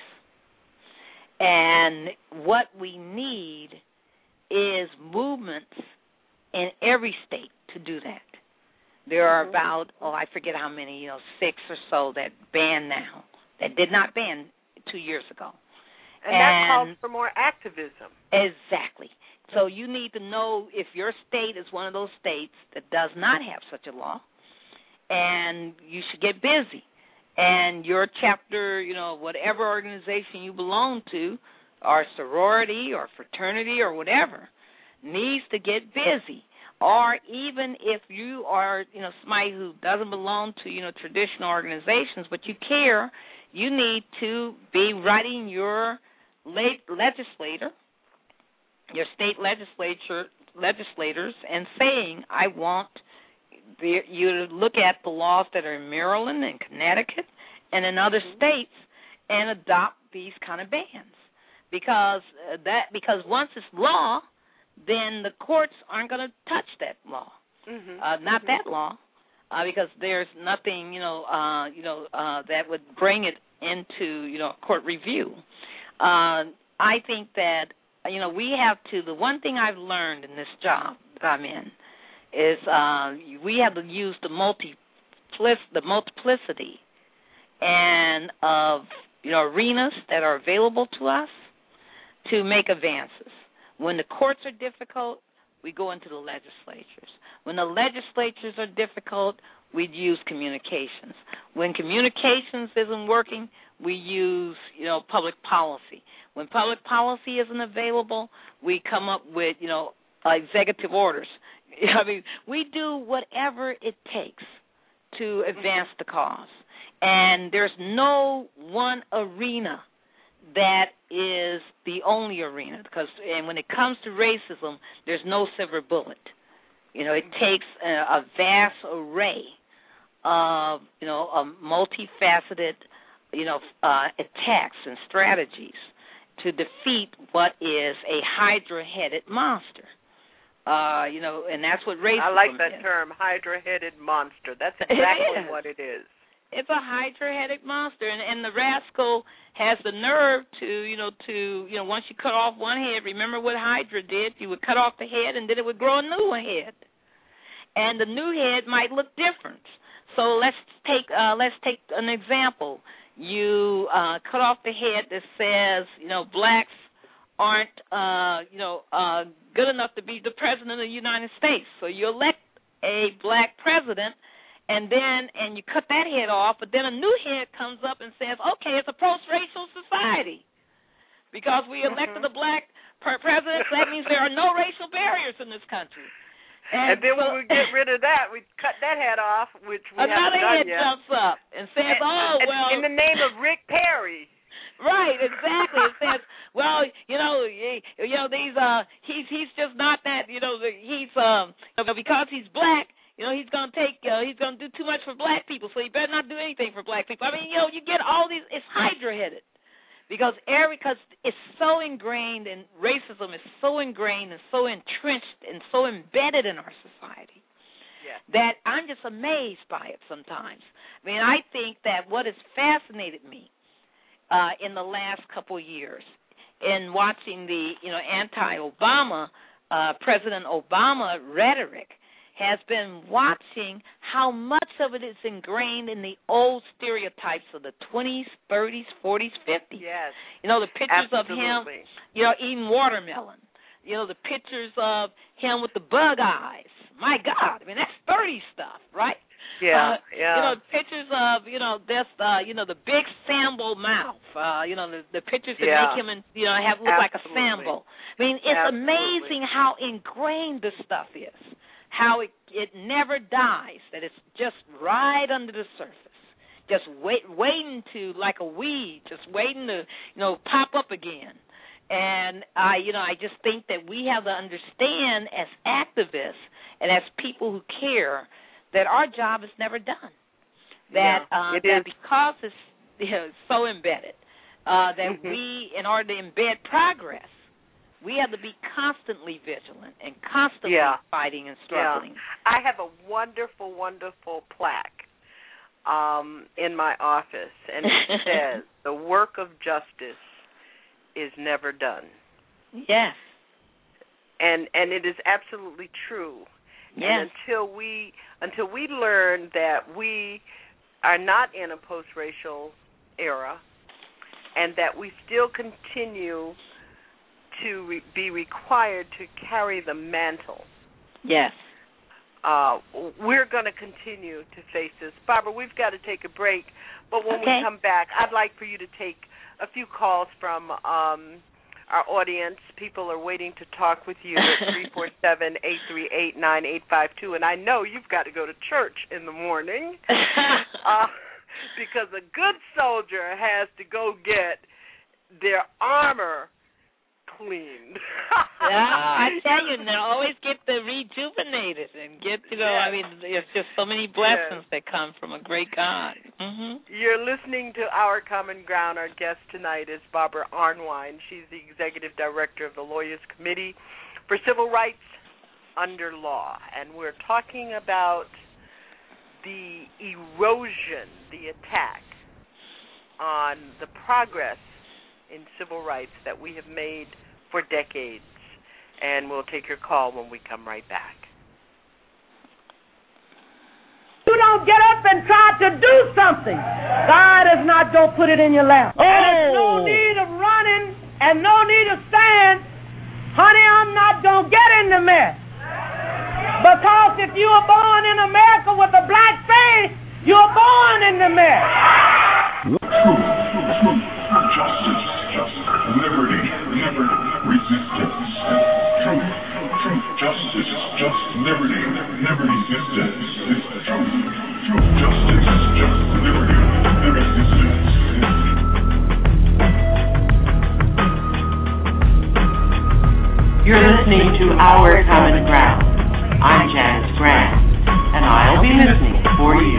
And what we need is movements in every state to do that. There are about, I forget how many, 6 or so that ban now, that did not ban 2 years ago. And that calls for more activism. Exactly. So you need to know if your state is one of those states that does not have such a law, and you should get busy. And your chapter, whatever organization you belong to, or sorority or fraternity or whatever, needs to get busy. Or even if you are, somebody who doesn't belong to, traditional organizations, but you care, you need to be writing your your state legislators, and saying, I want you to look at the laws that are in Maryland and Connecticut and in other states and adopt these kind of bans. Because once it's law, then the courts aren't going to touch that law. Not that law, because there's nothing, that would bring it into, court review. I think that, we have to, the one thing I've learned in this job that I'm in is we have to use the multiplicity and of, arenas that are available to us to make advances. When the courts are difficult, we go into the legislatures. When the legislatures are difficult, we use communications. When communications isn't working, we use, public policy. When public policy isn't available, we come up with, executive orders. We do whatever it takes to advance the cause. And there's no one arena that is the only arena, and when it comes to racism, there's no silver bullet. It takes a vast array of, multifaceted, attacks and strategies to defeat what is a hydra-headed monster. And that's what racism is. I like that term, hydra-headed monster. That's exactly what it is. It's a hydra-headed monster, and the rascal has the nerve to once you cut off one head, remember what Hydra did? You would cut off the head, and then it would grow a new head, and the new head might look different. So let's take an example. You cut off the head that says, blacks aren't, good enough to be the president of the United States. So you elect a black president, and you cut that head off, but then a new head comes up and says, okay, it's a post-racial society. Because we elected a black president, that means there are no racial barriers in this country. And then when we get rid of that, we cut that head off, which we haven't done yet. Another head jumps up and says, in the name of Rick Perry. Right, exactly. It says, well, he's just not that, he's because he's black, he's going to do too much for black people, so he better not do anything for black people. You get all these, it's hydra-headed. Because it's so ingrained, and racism is so ingrained and so entrenched and so embedded in our society that I'm just amazed by it sometimes. I think that what has fascinated me in the last couple of years in watching the anti-Obama, President Obama rhetoric has been watching how much of it is ingrained in the old stereotypes of the 20s, 30s, 40s, 50s. Yes. The pictures absolutely. of him, eating watermelon. The pictures of him with the bug eyes. My God, that's 30s stuff, right? Yeah, You know, pictures of, this, the big Sambo mouth. The pictures that make him, look like a Sambo. I mean, it's amazing how ingrained this stuff is. How it never dies. That it's just right under the surface, just waiting to, like a weed, just waiting to, pop up again. And I just think that we have to understand as activists and as people who care that our job is never done. That that because it's so embedded, that we, in order to embed progress, we have to be constantly vigilant and constantly fighting and struggling. Yeah. I have a wonderful, wonderful plaque in my office, and it says, "The work of justice is never done." Yes. And it is absolutely true. Yes. And until we learn that we are not in a post-racial era, and that we still continue to be required to carry the mantle. Yes. We're going to continue to face this. Barbara, we've got to take a break, but when we come back, I'd like for you to take a few calls from our audience. People are waiting to talk with you at 347-838-9852, and I know you've got to go to church in the morning because a good soldier has to go get their armor cleaned. I tell you, they always get rejuvenated and get, I mean, there's just so many blessings that come from a great God. Mm-hmm. You're listening to Our Common Ground. Our guest tonight is Barbara Arnwine. She's the Executive Director of the Lawyers Committee for Civil Rights Under Law, and we're talking about the erosion, the attack on the progress in civil rights that we have made for decades. And we'll take your call when we come right back. You don't get up and try to do something. God is not going to put it in your lap. And there's no need of running and no need of stand. Honey, I'm not going to get in the mess. Because if you were born in America with a black face, you're born in the mess. Truth, justice, liberty, resistance. Truth, justice, liberty, resistance. Truth, justice, liberty, resistance. You're listening to Our Common Ground. I'm Janice Grant, and I'll be listening for you.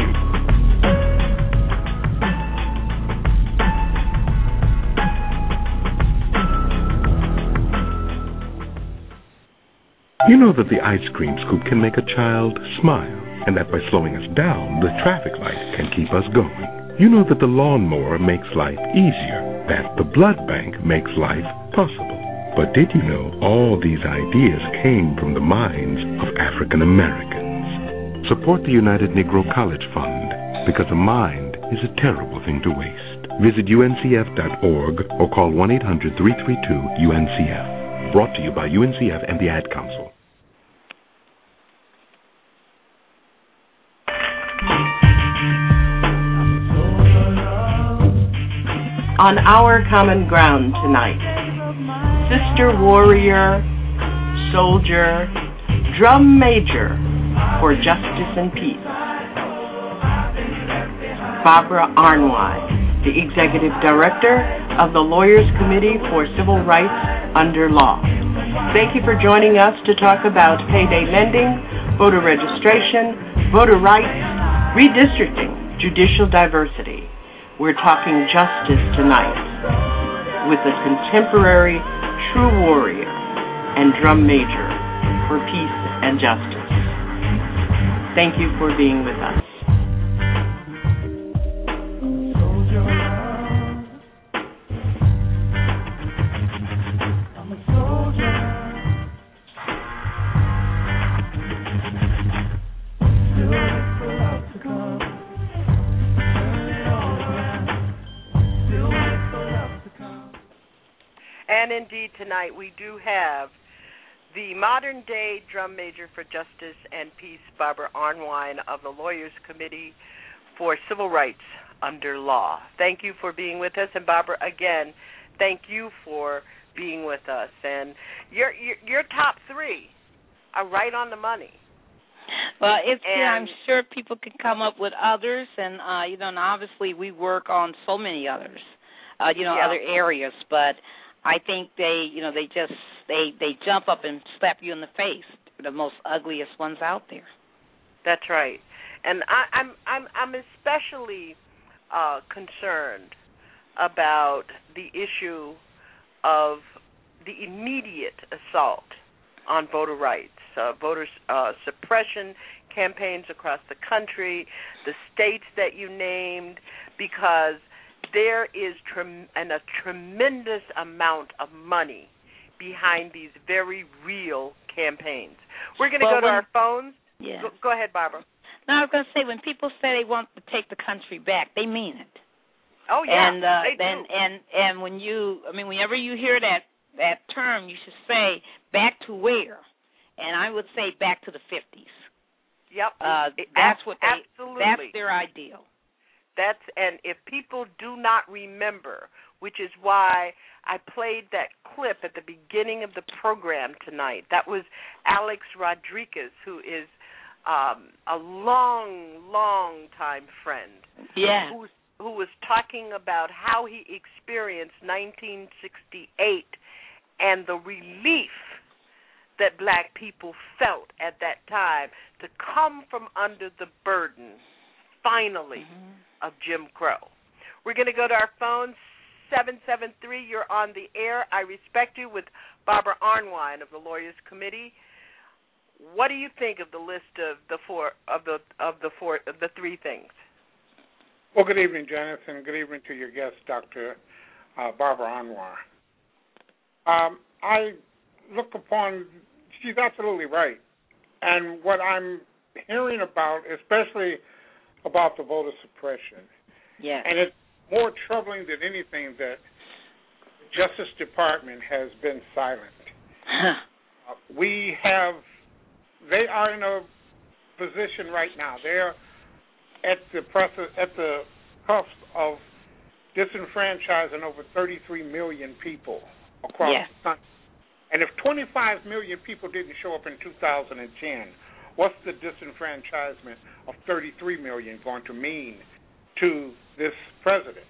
You know that the ice cream scoop can make a child smile, and that by slowing us down, the traffic light can keep us going. You know that the lawnmower makes life easier, that the blood bank makes life possible. But did you know all these ideas came from the minds of African Americans? Support the United Negro College Fund, because a mind is a terrible thing to waste. Visit uncf.org or call 1-800-332-UNCF. Brought to you by UNCF and the Ad Council. On Our Common Ground tonight, sister warrior, soldier, drum major for justice and peace, Barbara Arnwine, the Executive Director of the Lawyers Committee for Civil Rights Under Law. Thank you for joining us to talk about payday lending, voter registration, voter rights, redistricting, judicial diversity. We're talking justice tonight with a contemporary true warrior and drum major for peace and justice. Thank you for being with us. And indeed, tonight we do have the modern-day drum major for justice and peace, Barbara Arnwine of the Lawyers Committee for Civil Rights Under Law. Thank you for being with us. And, Barbara, again, thank you for being with us. And your top three are right on the money. Well, I'm sure people can come up with others, and and obviously we work on so many others, other areas. But I think they jump up and slap you in the face. The most ugliest ones out there. That's right, and I'm especially concerned about the issue of the immediate assault on voter rights, voter suppression campaigns across the country, the states that you named, because there is a tremendous amount of money behind these very real campaigns. We're going to go to our phones. Yeah. Go ahead, Barbara. No, I was going to say, when people say they want to take the country back, they mean it. Oh, yeah, they do. And whenever you hear that term, you should say back to where, and I would say back to the 50s. Yep, that's absolutely. That's their ideal. And if people do not remember, which is why I played that clip at the beginning of the program tonight. That was Alex Rodriguez, who is a long time friend. Yeah. Who was talking about how he experienced 1968 and the relief that black people felt at that time to come from under the burden, finally, of Jim Crow. We're going to go to our phones. 773, you're on the air. I Respect You with Barbara Arnwine of the Lawyers Committee. What do you think of the list of the three things? Well, good evening, Janice, and good evening to your guest, Dr. Barbara Anwar. I look upon, she's absolutely right. And what I'm hearing about, especially about the voter suppression, and it's more troubling than anything that the Justice Department has been silent. They are in a position right now. They're at the cusp of disenfranchising over 33 million people across the country. And if 25 million people didn't show up in 2010, what's the disenfranchisement of 33 million going to mean to this president?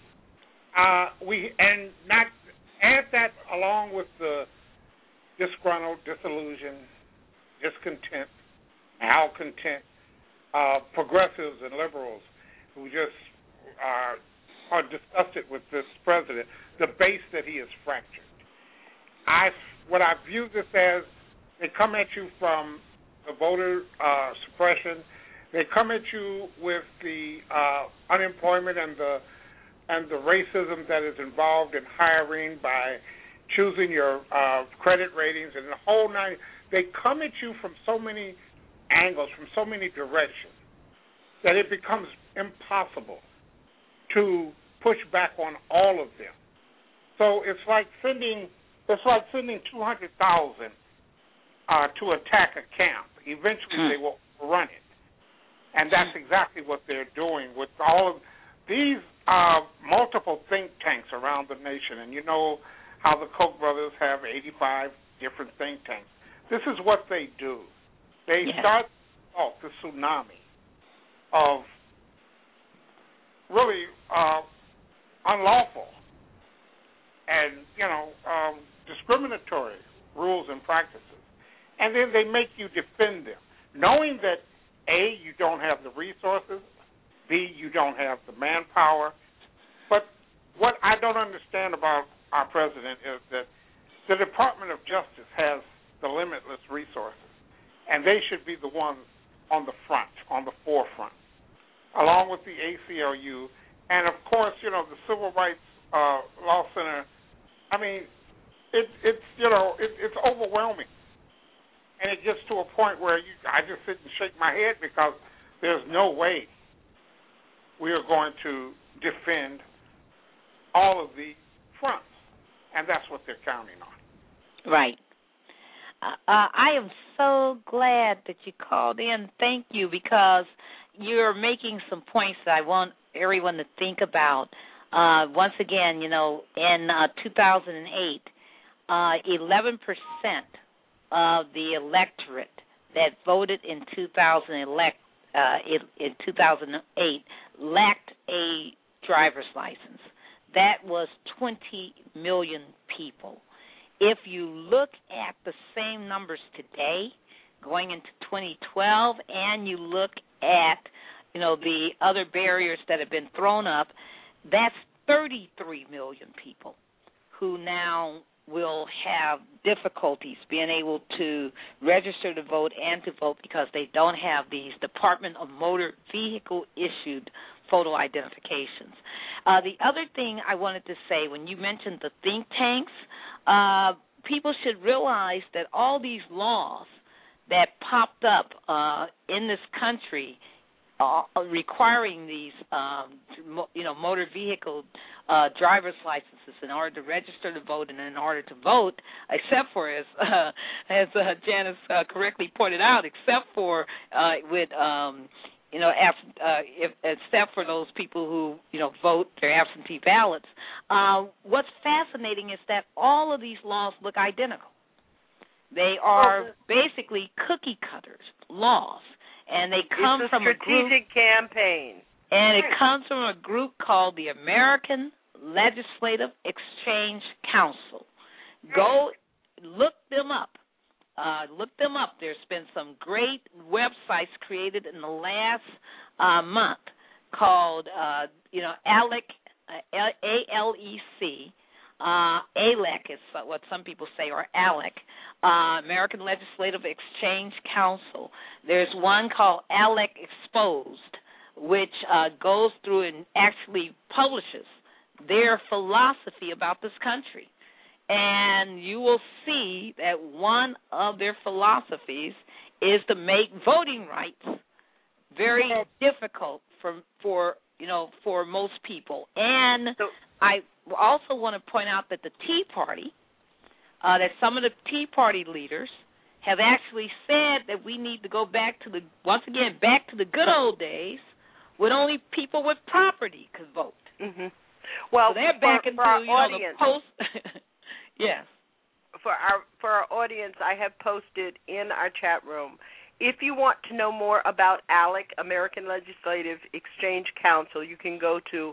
Not add that along with the disgruntled, disillusioned, discontent, malcontent progressives and liberals who just are disgusted with this president, the base that he has fractured. What I view this as, they come at you from the voter suppression. They come at you with the unemployment and the racism that is involved in hiring by choosing your credit ratings and the whole nine. They come at you from so many angles, from so many directions, that it becomes impossible to push back on all of them. So it's like sending 200,000 to attack a camp. Eventually they will run it. And that's exactly what they're doing with all of these multiple think tanks around the nation. And you know how the Koch brothers have 85 different think tanks. This is what they do. They start off the tsunami of really unlawful and, discriminatory rules and practices. And then they make you defend them, knowing that, A, you don't have the resources, B, you don't have the manpower. But what I don't understand about our president is that the Department of Justice has the limitless resources, and they should be the ones on the front, on the forefront, along with the ACLU. And, of course, the Civil Rights Law Center. I mean, it's overwhelming. And it gets to a point where I just sit and shake my head because there's no way we are going to defend all of the fronts. And that's what they're counting on. Right. I am so glad that you called in. Thank you, because you're making some points that I want everyone to think about. Once again, in 2008, 11% of the electorate that voted in 2008 lacked a driver's license. That was 20 million people. If you look at the same numbers today, going into 2012, and you look at, the other barriers that have been thrown up, that's 33 million people who now will have difficulties being able to register to vote and to vote because they don't have these Department of Motor Vehicle issued photo identifications. The other thing I wanted to say, when you mentioned the think tanks, people should realize that all these laws that popped up in this country requiring these, motor vehicle driver's licenses in order to register to vote and in order to vote, except for, as Janice correctly pointed out, except for except for those people who, vote their absentee ballots. What's fascinating is that all of these laws look identical. They are basically cookie cutters laws, and they come from a strategic campaign. And it comes from a group called the American Legislative Exchange Council. Go look them up. There's been some great websites created in the last month called, ALEC, A-L-E-C. ALEC is what some people say, or ALEC, American Legislative Exchange Council. There's one called ALEC Exposed, which goes through and actually publishes their philosophy about this country. And you will see that one of their philosophies is to make voting rights very difficult for most people. And I also want to point out that the Tea Party, that some of the Tea Party leaders have actually said that we need to go back to the good old days when only people with property could vote. Mm-hmm. Well, so they're back into the post. Yes. For our audience, I have posted in our chat room. If you want to know more about ALEC, American Legislative Exchange Council, you can go to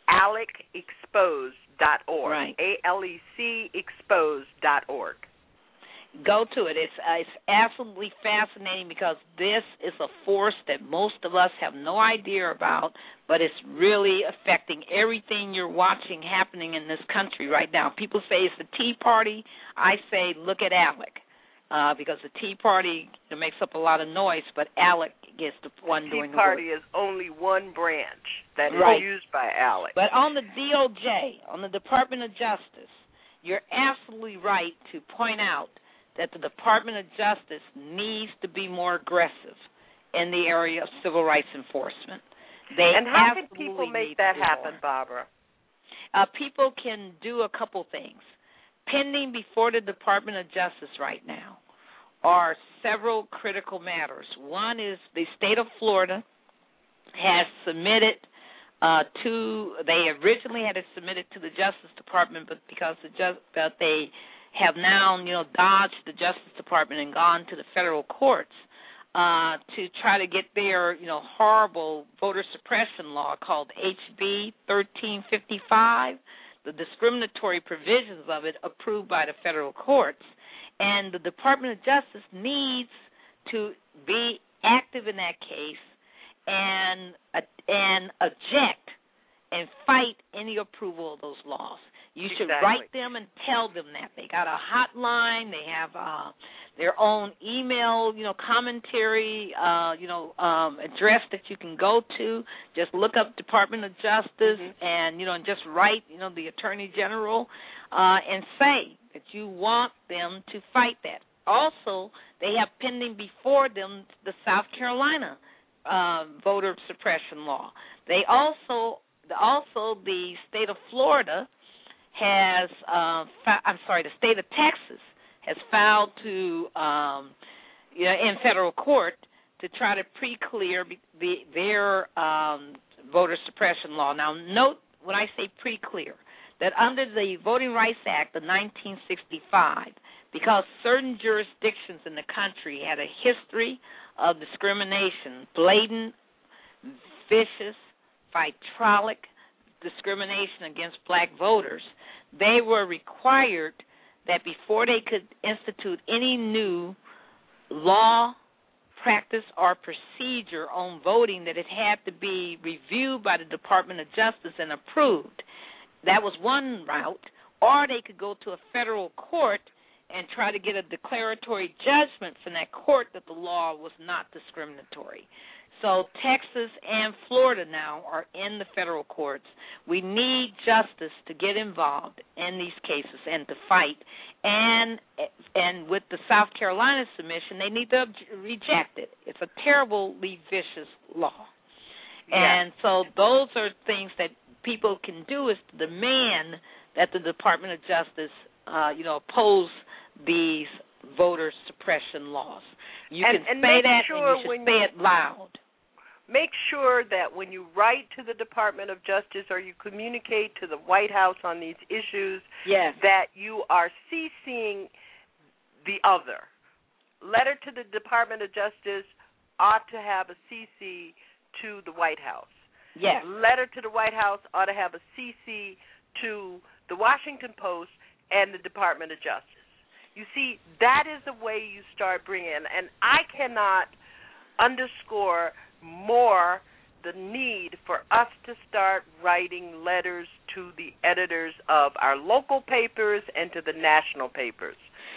alecexposed.org. Right. ALEC exposed.org. Go to it. It's absolutely fascinating because this is a force that most of us have no idea about, but it's really affecting everything you're watching happening in this country right now. People say it's the Tea Party. I say look at ALEC because the Tea Party makes up a lot of noise, but ALEC gets the one doing the work. The Tea Party is only one branch that is used by ALEC. But on the DOJ, on the Department of Justice, you're absolutely right to point out that the Department of Justice needs to be more aggressive in the area of civil rights enforcement. And how can people make that happen, Barbara? People can do a couple things. Pending before the Department of Justice right now are several critical matters. One is the state of Florida has submitted they originally had it submitted to the Justice Department, but because they have now, dodged the Justice Department and gone to the federal courts to try to get their, horrible voter suppression law called HB 1355, the discriminatory provisions of it approved by the federal courts. And the Department of Justice needs to be active in that case and object and fight any approval of those laws. You should write them and tell them that. They got a hotline. They have their own email, commentary, address that you can go to. Just look up Department of Justice and, and just write, the Attorney General and say that you want them to fight that. Also, they have pending before them the South Carolina voter suppression law. They also the state of Florida has, the state of Texas has filed to, in federal court to try to pre-clear their voter suppression law. Now, note when I say pre-clear, that under the Voting Rights Act of 1965, because certain jurisdictions in the country had a history of discrimination, blatant, vicious, vitriolic discrimination against black voters, they were required that before they could institute any new law, practice, or procedure on voting, that it had to be reviewed by the Department of Justice and approved. That was one route. Or they could go to a federal court and try to get a declaratory judgment from that court that the law was not discriminatory. So Texas and Florida now are in the federal courts. We need justice to get involved in these cases and to fight. And with the South Carolina submission, they need to reject it. It's a terribly vicious law. Yeah. And so those are things that people can do, is to demand that the Department of Justice, oppose these voter suppression laws. You can say that, and you should say it loud. Make sure that when you write to the Department of Justice or you communicate to the White House on these issues, yes, that you are CCing the other. Letter to the Department of Justice ought to have a CC to the White House. Yes. Letter to the White House ought to have a CC to the Washington Post and the Department of Justice. You see, that is the way you start bringing in, and I cannot underscore more the need for us to start writing letters to the editors of our local papers and to the national papers.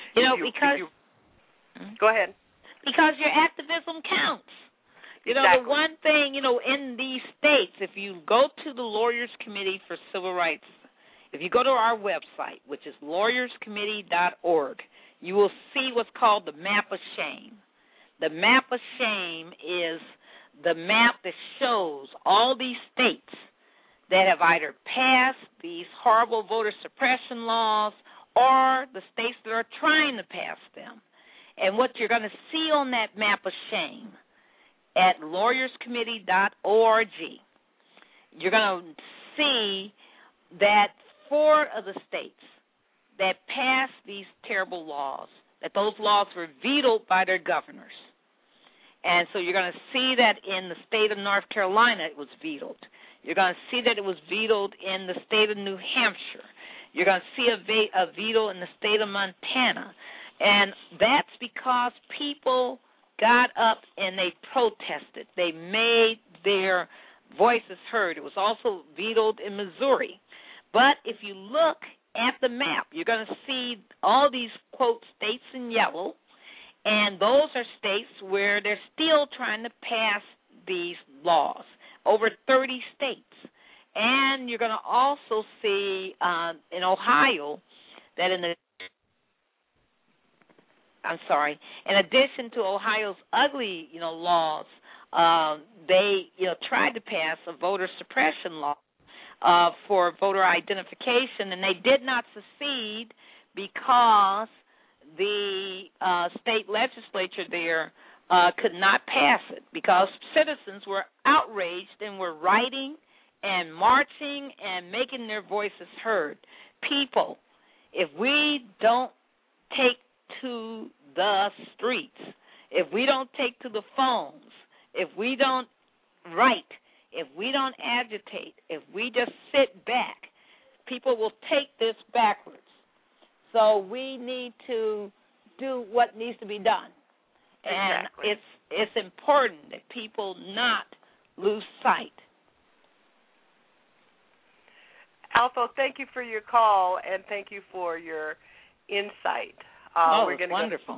Go ahead. Because your activism counts. Exactly. The one thing, in these states, if you go to the Lawyers Committee for Civil Rights, if you go to our website, which is lawyerscommittee.org, you will see what's called the Map of Shame. The Map of Shame is the map that shows all these states that have either passed these horrible voter suppression laws or the states that are trying to pass them. And what you're going to see on that Map of Shame at lawyerscommittee.org, you're going to see that 4 of the states that passed these terrible laws, that those laws were vetoed by their governors. And so you're going to see that in the state of North Carolina it was vetoed. You're going to see that it was vetoed in the state of New Hampshire. You're going to see a veto in the state of Montana. And that's because people got up and they protested. They made their voices heard. It was also vetoed in Missouri. But if you look at the map, you're going to see all these, quote, states in yellow, and those are states where they're still trying to pass these laws, over 30 states. And you're going to also see in Ohio that in addition to Ohio's ugly, laws, they, tried to pass a voter suppression law for voter identification, and they did not succeed because the state legislature there could not pass it, because citizens were outraged and were writing and marching and making their voices heard. People, if we don't take to the streets, if we don't take to the phones, if we don't write, if we don't agitate, if we just sit back, people will take this backwards. So we need to do what needs to be done. Exactly. And it's important that people not lose sight. Alpha, thank you for your call, and thank you for your insight. We're gonna wonderful.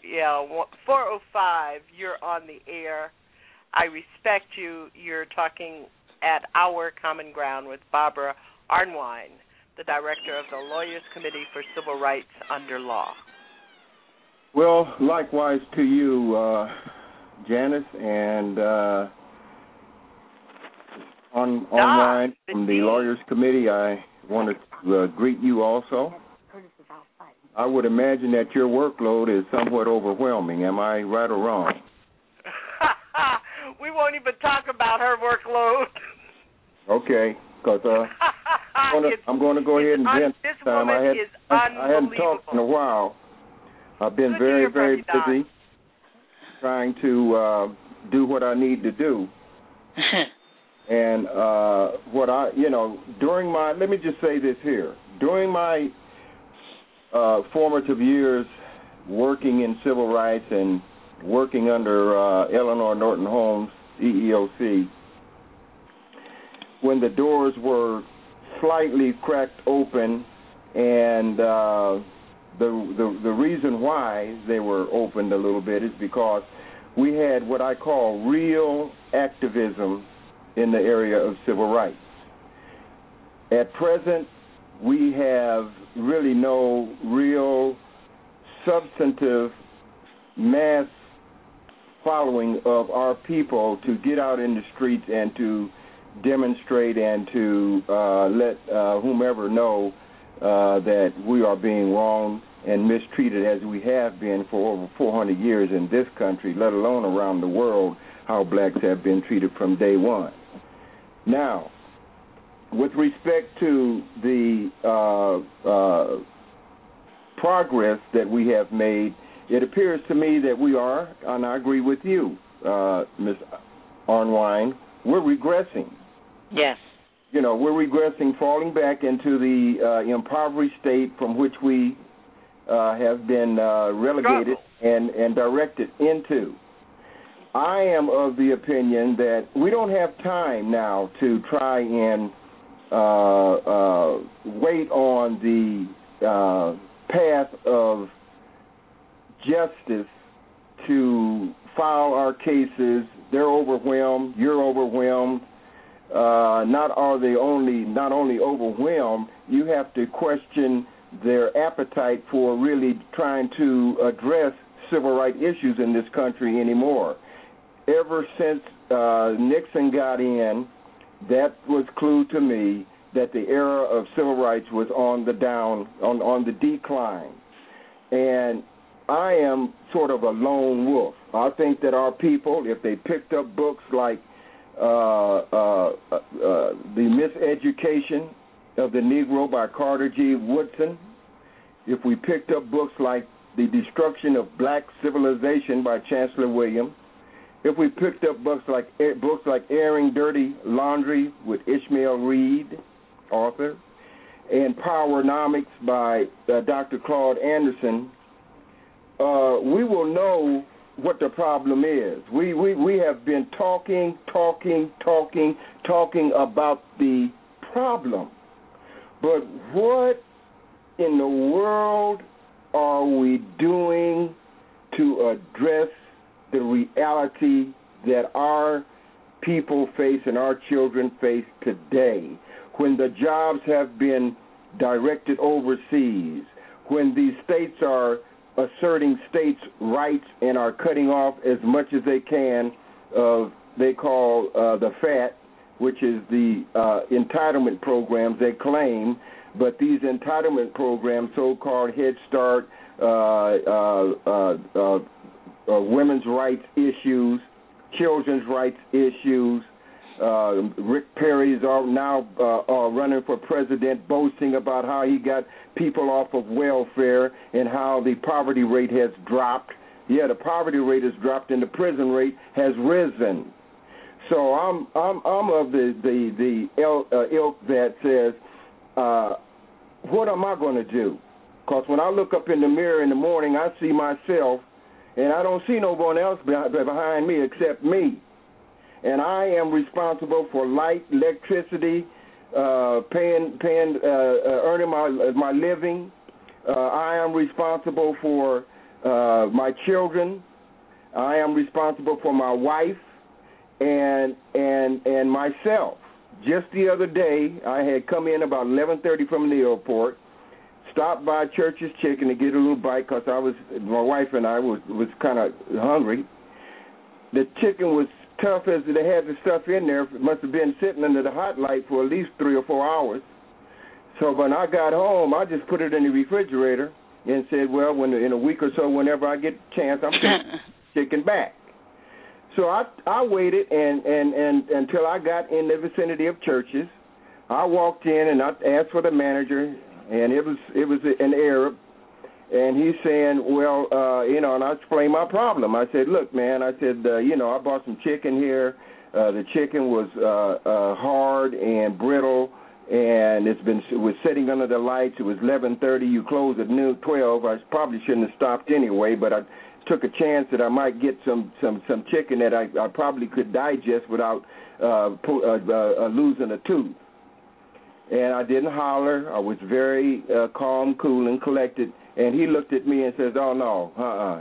405, you're on the air. I respect you. You're talking at Our Common Ground with Barbara Arnwine, the director of the Lawyers Committee for Civil Rights Under Law. Well, likewise to you, Janice, and online from the Lawyers Committee, I wanted to greet you also. I would imagine that your workload is somewhat overwhelming. Am I right or wrong? We won't even talk about her workload. Okay, because I'm going to go ahead and vent this time. Woman is I hadn't talked in a while. I've been very, very busy trying to do what I need to do. And let me just say this here. During my formative years working in civil rights and working under Eleanor Norton Holmes, EEOC, when the doors were slightly cracked open, and the reason why they were opened a little bit is because we had what I call real activism in the area of civil rights. At present, we have really no real substantive mass following of our people to get out in the streets and to demonstrate and to let whomever know that we are being wronged and mistreated as we have been for over 400 years in this country, let alone around the world, how blacks have been treated from day one. Now, with respect to the progress that we have made, it appears to me that we are, and I agree with you, Ms. Arnwine, we're regressing. Yes. You know, we're regressing, falling back into the impoverished state from which we have been relegated and directed into. I am of the opinion that we don't have time now to try and wait on the path of justice to file our cases. They're overwhelmed. You're overwhelmed. Not only overwhelmed, you have to question their appetite for really trying to address civil rights issues in this country anymore. Ever since Nixon got in, that was clue to me that the era of civil rights was on the decline. And I am sort of a lone wolf. I think that our people, if they picked up books like The Miseducation of the Negro by Carter G. Woodson, if we picked up books like The Destruction of Black Civilization by Chancellor Williams, if we picked up books like Airing Dirty Laundry with Ishmael Reed, author, and Powernomics by Dr. Claude Anderson, we will know what the problem is. We have been talking about the problem. But what in the world are we doing to address the reality that our people face and our children face today, when the jobs have been directed overseas, when these states are asserting states' rights and are cutting off as much as they can of, they call the FAT, which is the entitlement programs they claim, but these entitlement programs, so-called Head Start, women's rights issues, children's rights issues. Rick Perry is now running for president, boasting about how he got people off of welfare and how the poverty rate has dropped. Yeah, the poverty rate has dropped and the prison rate has risen. So I'm of the ilk that says, what am I going to do? Because when I look up in the mirror in the morning, I see myself, and I don't see no one else behind me except me. And I am responsible for light, electricity, earning my living. I am responsible for my children. I am responsible for my wife and myself. Just the other day, I had come in about 11:30 from the airport, stopped by Church's Chicken to get a little bite because my wife and I was kind of hungry. The chicken was tough as they had the stuff in there. It must have been sitting under the hot light for at least 3 or 4 hours. So when I got home, I just put it in the refrigerator, and said, well, in a week or so, whenever I get a chance, I'm taking chicken back. So I waited and until I got in the vicinity of churches. I walked in and I asked for the manager, and it was an Arab, and he's saying, well, and I explained my problem. I said, look, man, I said, I bought some chicken here. The chicken was hard and brittle, and it was sitting under the lights. It was 11:30. You closed at noon 12. I probably shouldn't have stopped anyway, but I took a chance that I might get some chicken that I probably could digest without losing a tooth. And I didn't holler. I was very calm, cool, and collected. And he looked at me and says, "Oh no,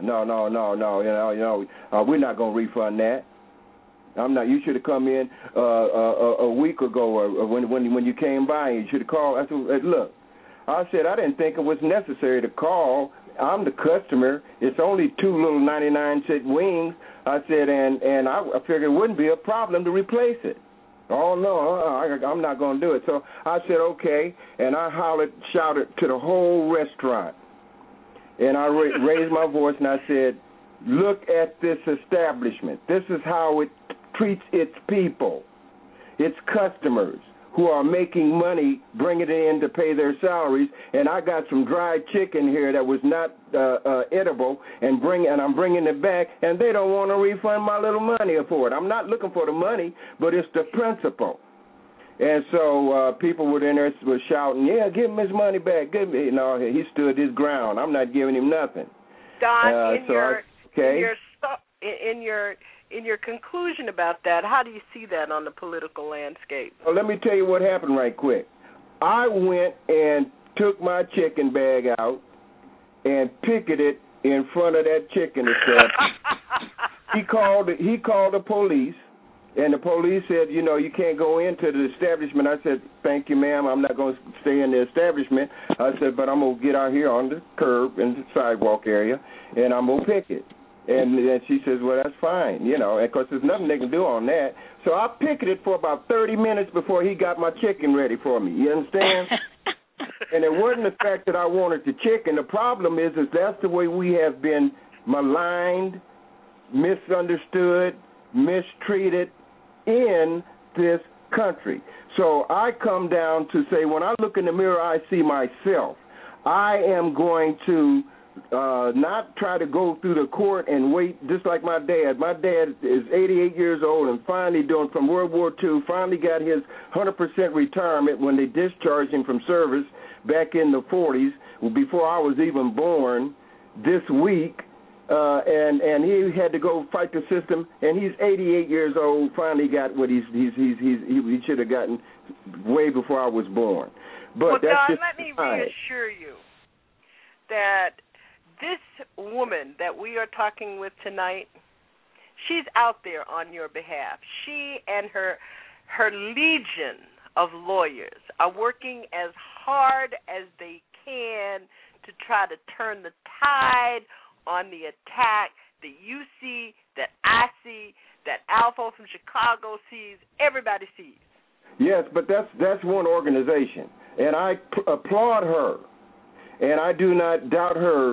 no, we're not gonna refund that. I'm not. You should have come in a week ago, or when you came by. You should have called." I said, "Look," I said, "I didn't think it was necessary to call. I'm the customer. It's only 2 little 99-cent wings." I said, and I figured it wouldn't be a problem to replace it. "Oh, no, I'm not going to do it." So I said, okay, and I shouted to the whole restaurant. And I raised my voice and I said, "Look at this establishment. This is how it treats its people, its customers who are making money, bringing it in to pay their salaries, and I got some dried chicken here that was not edible, and I'm bringing it back, and they don't want to refund my little money for it. I'm not looking for the money, but it's the principle." And so people were in there were shouting, "Yeah, give him his money back. Give me." No, he stood his ground. I'm not giving him nothing. Don, in your conclusion about that, how do you see that on the political landscape? Well, let me tell you what happened right quick. I went and took my chicken bag out and picketed in front of that chicken establishment. He called the police, and the police said, "You can't go into the establishment." I said, "Thank you, ma'am. I'm not going to stay in the establishment." I said, "But I'm going to get out here on the curb in the sidewalk area, and I'm going to picket." And then she says, "Well, that's fine, because there's nothing they can do on that." So I picketed for about 30 minutes before he got my chicken ready for me. You understand? And it wasn't the fact that I wanted the chicken. The problem is that's the way we have been maligned, misunderstood, mistreated in this country. So I come down to say, when I look in the mirror, I see myself. I am going to not try to go through the court and wait, just like my dad. My dad is 88 years old and finally from World War II, finally got his 100% retirement when they discharged him from service back in the 40s, before I was even born, this week. And he had to go fight the system, and he's 88 years old, finally got what he should have gotten way before I was born. But well, Don, let me reassure you that this woman that we are talking with tonight, she's out there on your behalf. She and her legion of lawyers are working as hard as they can to try to turn the tide on the attack that you see, that I see, that Alpha from Chicago sees, everybody sees. Yes, but that's one organization, and I applaud her, and I do not doubt her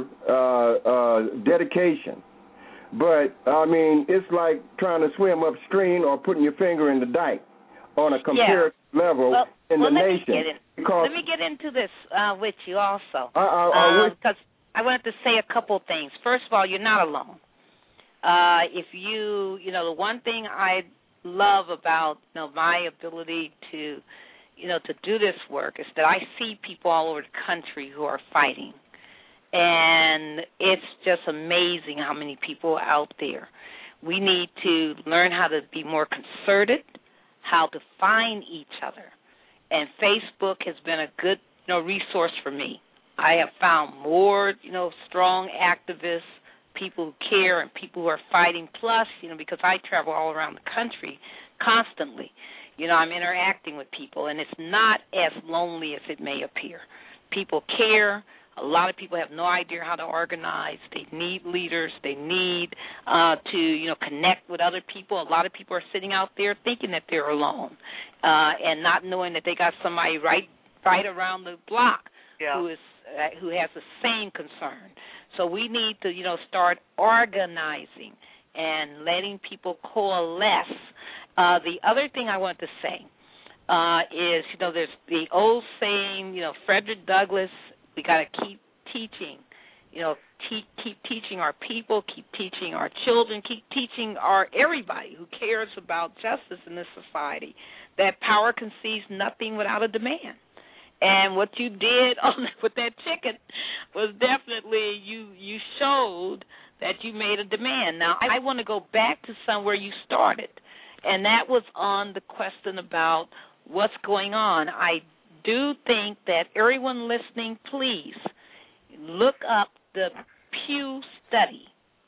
dedication. But, I mean, it's like trying to swim upstream or putting your finger in the dike on a comparative level in the nation. Let me get into this with you also, because I wanted to say a couple things. First of all, you're not alone. If the one thing I love about my ability to do this work is that I see people all over the country who are fighting, and it's just amazing how many people are out there. We need to learn how to be more concerted, how to find each other, and Facebook has been a good resource for me. I have found more, strong activists, people who care, and people who are fighting. Plus, because I travel all around the country constantly, I'm interacting with people, and it's not as lonely as it may appear. People care. A lot of people have no idea how to organize. They need leaders. They need to, connect with other people. A lot of people are sitting out there thinking that they're alone and not knowing that they got somebody right around the block who has the same concern. So we need to, start organizing and letting people coalesce. The other thing I want to say is, there's the old saying, Frederick Douglass, we got to keep teaching, keep teaching our people, keep teaching our children, keep teaching everybody who cares about justice in this society that power conceives nothing without a demand. And what you did with that chicken was definitely you showed that you made a demand. Now, I want to go back to somewhere you started, and that was on the question about what's going on. I do think that everyone listening, please look up the Pew study,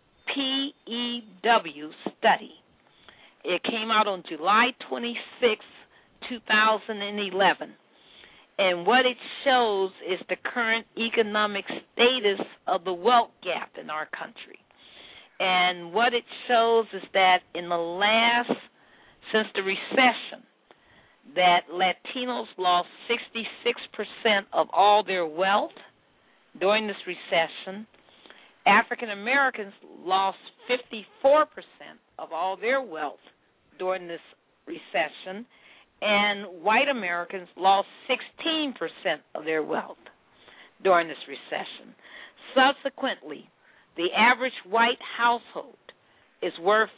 P-E-W study. It came out on July 26, 2011. And what it shows is the current economic status of the wealth gap in our country. And what it shows is that since the recession, that Latinos lost 66% of all their wealth during this recession. African Americans lost 54% of all their wealth during this recession. And white Americans lost 16% of their wealth during this recession. Subsequently, the average white household is worth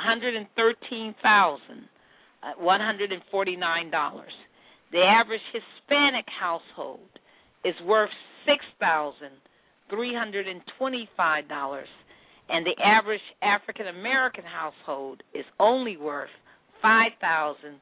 $113,149. The average Hispanic household is worth $6,325, and the average African American household is only worth $5,677.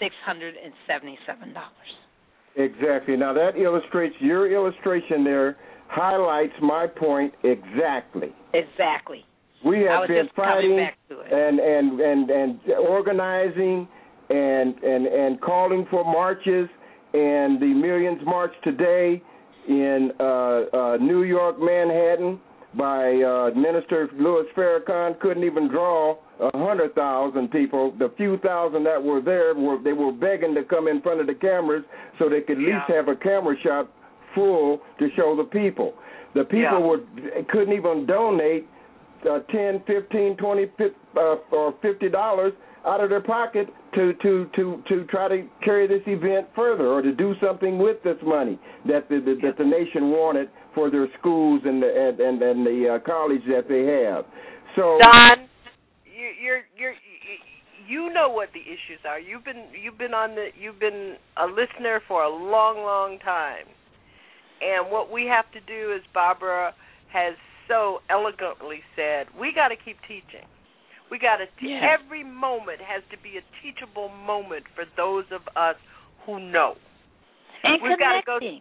Exactly. Now that illustrates, your illustration there highlights my point exactly. Exactly. We have been fighting and organizing and calling for marches, and the millions march today in New York, Manhattan, by Minister Louis Farrakhan. Couldn't even draw 100,000 people. The few thousand that were there, they were begging to come in front of the cameras so they could at least have a camera shot full to show the people. The people couldn't even donate $10, $15, $20, or $50 out of their pocket to try to carry this event further, or to do something with this money that the nation wanted for their schools and the college that they have. So, Don, you know what the issues are. You've been a listener for a long time, and what we have to do, as Barbara has so elegantly said, we got to keep teaching. We got to every moment has to be a teachable moment for those of us who know. And we've connecting.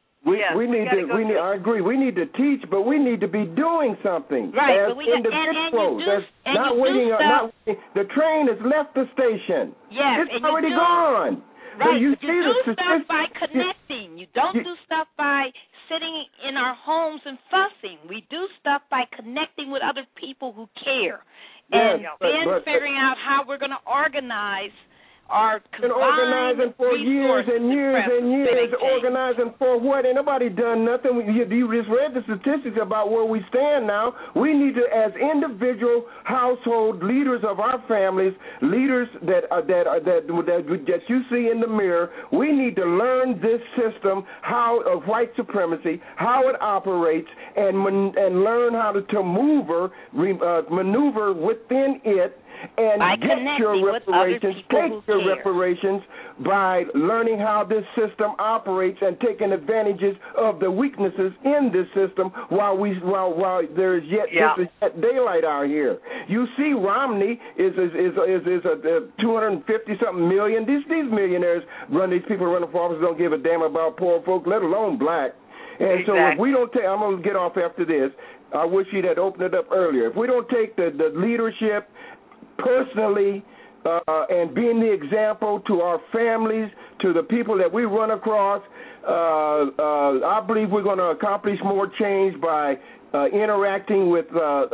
I agree. We need to teach, but we need to be doing something. Right, as individuals. Not waiting. The train has left the station. Yes, it's already gone. Right, so you do stuff by connecting. You don't do stuff by sitting in our homes and fussing. We do stuff by connecting with other people who care. And then figuring out how we're going to organize our combined organizing for years and years, organizing for what? Ain't nobody done nothing. You just read the statistics about where we stand now. We need to, as individual household leaders of our families, leaders that you see in the mirror, we need to learn this system of white supremacy, how it operates, and learn how to maneuver within it. And get your reparations, take your reparations by learning how this system operates and taking advantages of the weaknesses in this system while there's yet daylight out here. You see, Romney is a 250-something million. These millionaires these people running for office don't give a damn about poor folk, let alone black. And so if we don't take, I'm going to get off after this. I wish he'd had opened it up earlier. If we don't take the leadership personally, and being the example to our families, to the people that we run across, I believe we're going to accomplish more change by interacting with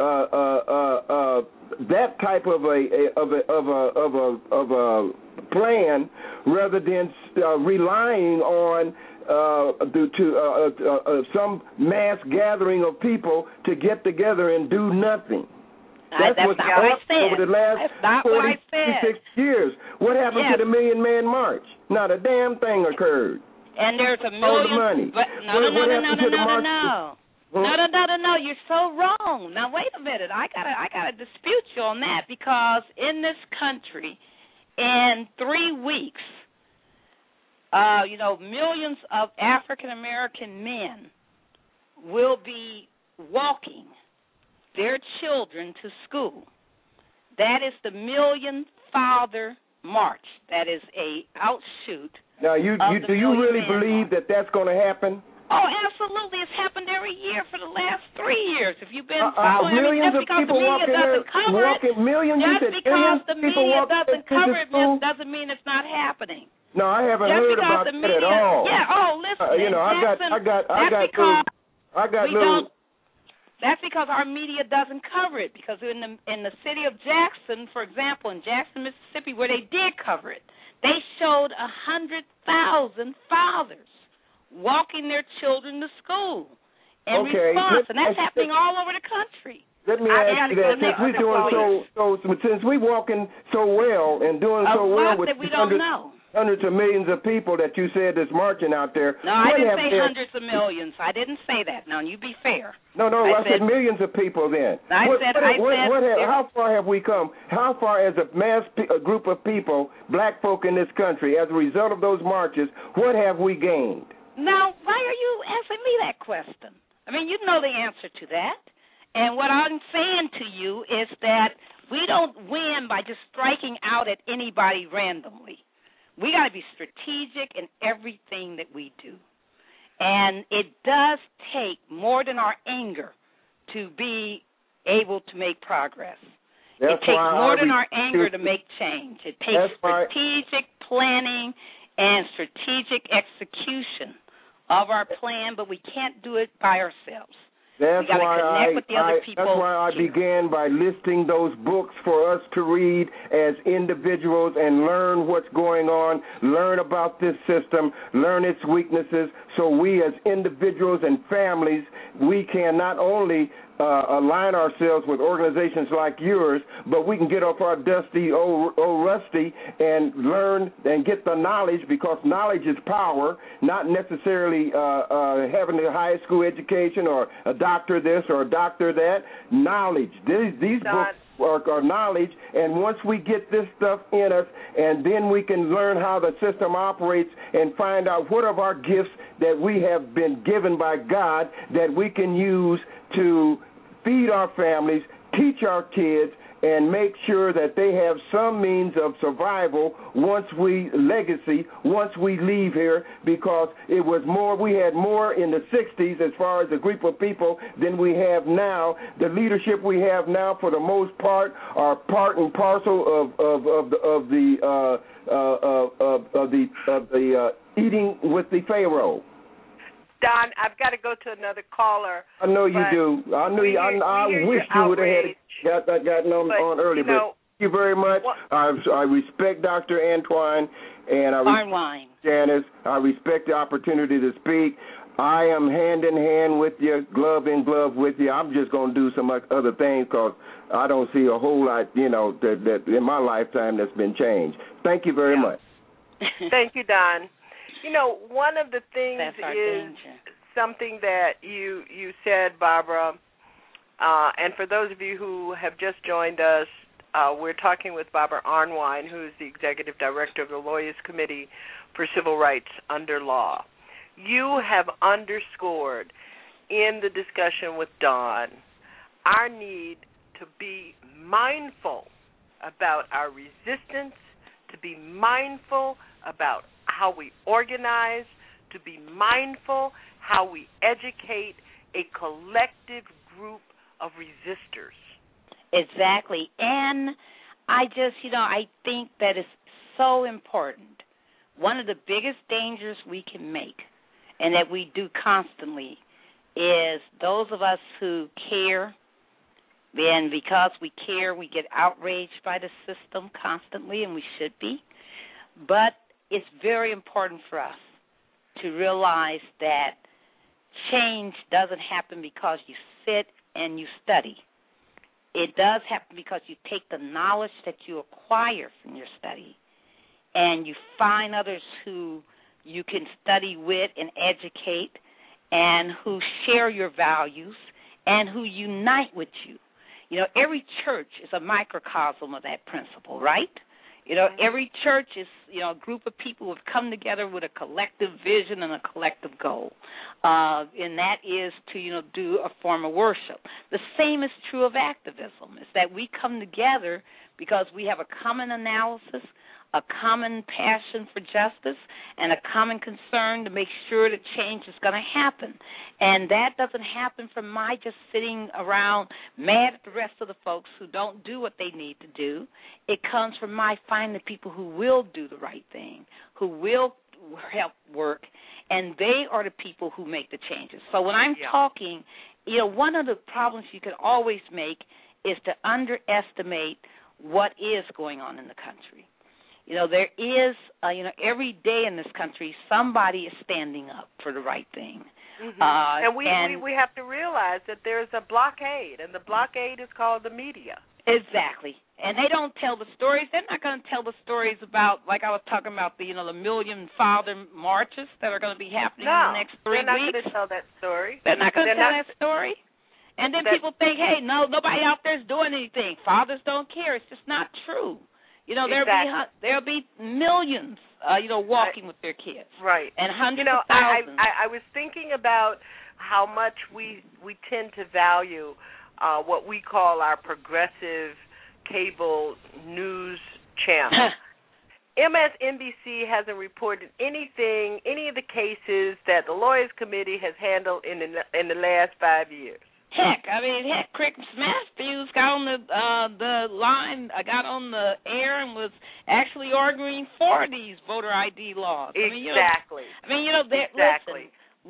that type of a plan, rather than relying on some mass gathering of people to get together and do nothing. That's what's happened over the last 46 years. What happened to the Million Man March? Not a damn thing occurred. And there's a million. All the money. But no. You're so wrong. Now wait a minute. I gotta dispute you on that, because in this country, in 3 weeks, millions of African American men will be walking their children to school. That is the Million Father March. That is a outshoot. Now, do you really believe that that's going to happen? Oh, absolutely. It's happened every year for the last 3 years. If you've been millions of people walking there, millions. Just because the media doesn't cover it doesn't mean it's not happening. No, I haven't heard about that at all. Yeah. Oh, listen. That's because our media doesn't cover it. Because in the city of Jackson, for example, in Jackson, Mississippi, where they did cover it, they showed 100,000 fathers walking their children to school in response, and that's happening all over the country. Let me ask you that, since we're walking so well and doing so well with hundreds of millions of people that you said is marching out there. No, I didn't say hundreds of millions. I didn't say that. Now, you be fair. No, I said millions of people then. How far have we come? How far as a group of people, black folk in this country, as a result of those marches, what have we gained? Now, why are you asking me that question? I mean, you know the answer to that. And what I'm saying to you is that we don't win by just striking out at anybody randomly. We got to be strategic in everything that we do. And it does take more than our anger to be able to make progress. It takes more than our anger to make change. It takes strategic planning and strategic execution of our plan, but we can't do it by ourselves. That's why I began by listing those books for us to read as individuals and learn what's going on, learn about this system, learn its weaknesses, so we as individuals and families, we can not only align ourselves with organizations like yours, but we can get off our dusty old rusty and learn and get the knowledge, because knowledge is power, not necessarily having a high school education or a doctor this or a doctor that. Knowledge. These books are knowledge, and once we get this stuff in us, and then we can learn how the system operates and find out what of our gifts that we have been given by God that we can use to feed our families, teach our kids, and make sure that they have some means of survival once we leave here, because it was more, we had more in the 60s as far as a group of people than we have now. The leadership we have now, for the most part, are part and parcel of the eating with the Pharaoh. Don, I've got to go to another caller. I know you do. I wish you would have gotten on early. But thank you very much. I respect Dr. Antoine, and I respect Janice. I respect the opportunity to speak. I am hand in hand with you, glove in glove with you. I'm just going to do some other things, because I don't see a whole lot, that in my lifetime that's been changed. Thank you very much. Thank you, Don. One of the things is something that you said, Barbara, and for those of you who have just joined us, we're talking with Barbara Arnwine, who is the Executive Director of the Lawyers Committee for Civil Rights Under Law. You have underscored in the discussion with Don our need to be mindful about our resistance, to be mindful about how we organize, to be mindful how we educate a collective group of resistors. Exactly. And I think that it's so important. One of the biggest dangers we can make, and that we do constantly, is those of us who care, and because we care, we get outraged by the system constantly, and we should be. But it's very important for us to realize that change doesn't happen because you sit and you study. It does happen because you take the knowledge that you acquire from your study and you find others who you can study with and educate and who share your values and who unite with you. You know, every church is a microcosm of that principle, right? You know, every church is, you know, a group of people who have come together with a collective vision and a collective goal. And that is to, you know, do a form of worship. The same is true of activism, is that we come together because we have a common analysis, a common passion for justice, and a common concern to make sure that change is going to happen. And that doesn't happen from my just sitting around mad at the rest of the folks who don't do what they need to do. It comes from my finding the people who will do the right thing, who will help work, and they are the people who make the changes. So when I'm talking, you know, one of the problems you can always make is to underestimate what is going on in the country. You know, there is, you know, every day in this country, somebody is standing up for the right thing. Mm-hmm. And we have to realize that there's a blockade, and the blockade is called the media. Exactly. And they don't tell the stories. They're not going to tell the stories about, like I was talking about, the, you know, the million father marches that are going to be happening in the next 3 weeks. They're not going to tell that story. They're not going to tell that story. And then people think, hey, no, nobody out there is doing anything. Fathers don't care. It's just not true. You know, there'll be millions, you know, walking with their kids. Right. And hundreds of thousands. I was thinking about how much we tend to value what we call our progressive cable news channel. MSNBC hasn't reported any of the cases that the Lawyers Committee has handled in the last 5 years. Heck, Crick Matthews got on the line, got on the air and was actually arguing for these voter ID laws. Exactly. Listen,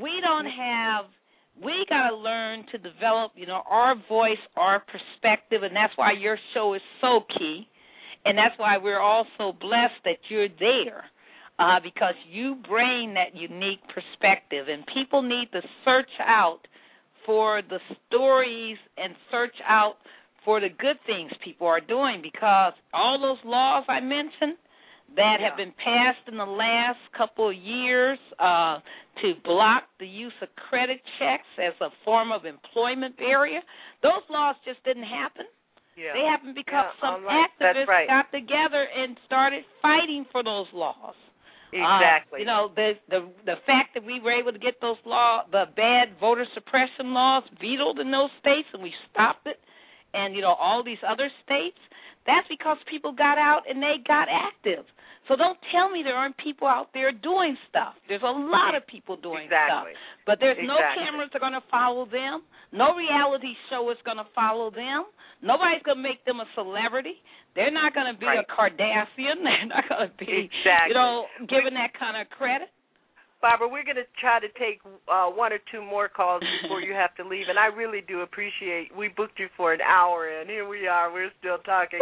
we got to learn to develop, you know, our voice, our perspective, and that's why your show is so key, and that's why we're all so blessed that you're there. Because you bring that unique perspective, and people need to search out for the stories and search out for the good things people are doing, because all those laws I mentioned that have been passed in the last couple of years to block the use of credit checks as a form of employment barrier, those laws just didn't happen. Yeah. They happened because some activists got together and started fighting for those laws. Exactly. You know, the fact that we were able to get those the bad voter suppression laws vetoed in those states, and we stopped it, and, you know, all these other states, that's because people got out and they got active. So don't tell me there aren't people out there doing stuff. There's a lot of people doing stuff. But there's no cameras that are going to follow them. No reality show is going to follow them. Nobody's going to make them a celebrity. They're not going to be a Kardashian. They're not going to be, you know, given that kind of credit. Barbara, we're going to try to take one or two more calls before you have to leave, and I really do appreciate, we booked you for an hour, and here we are, we're still talking.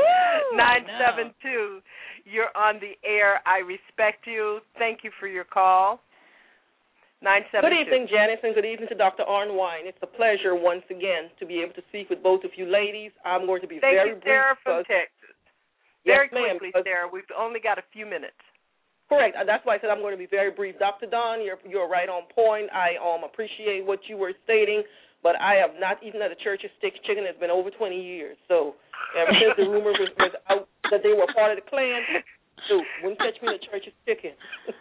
972, you're on the air. I respect you. Thank you for your call. 972. Good evening, Janice, and good evening to Dr. Arnwine. It's a pleasure once again to be able to speak with both of you ladies. I'm going to be very brief. Thank you, Sarah from Texas. Very quickly, Sarah. We've only got a few minutes. Correct. That's why I said I'm going to be very brief. Dr. Don, you're right on point. I appreciate what you were stating, but I have not eaten at a Church of Sticks chicken. It's been over 20 years. So ever since the rumor was out that they were part of the Klan, so wouldn't catch me in a Church of Chicken.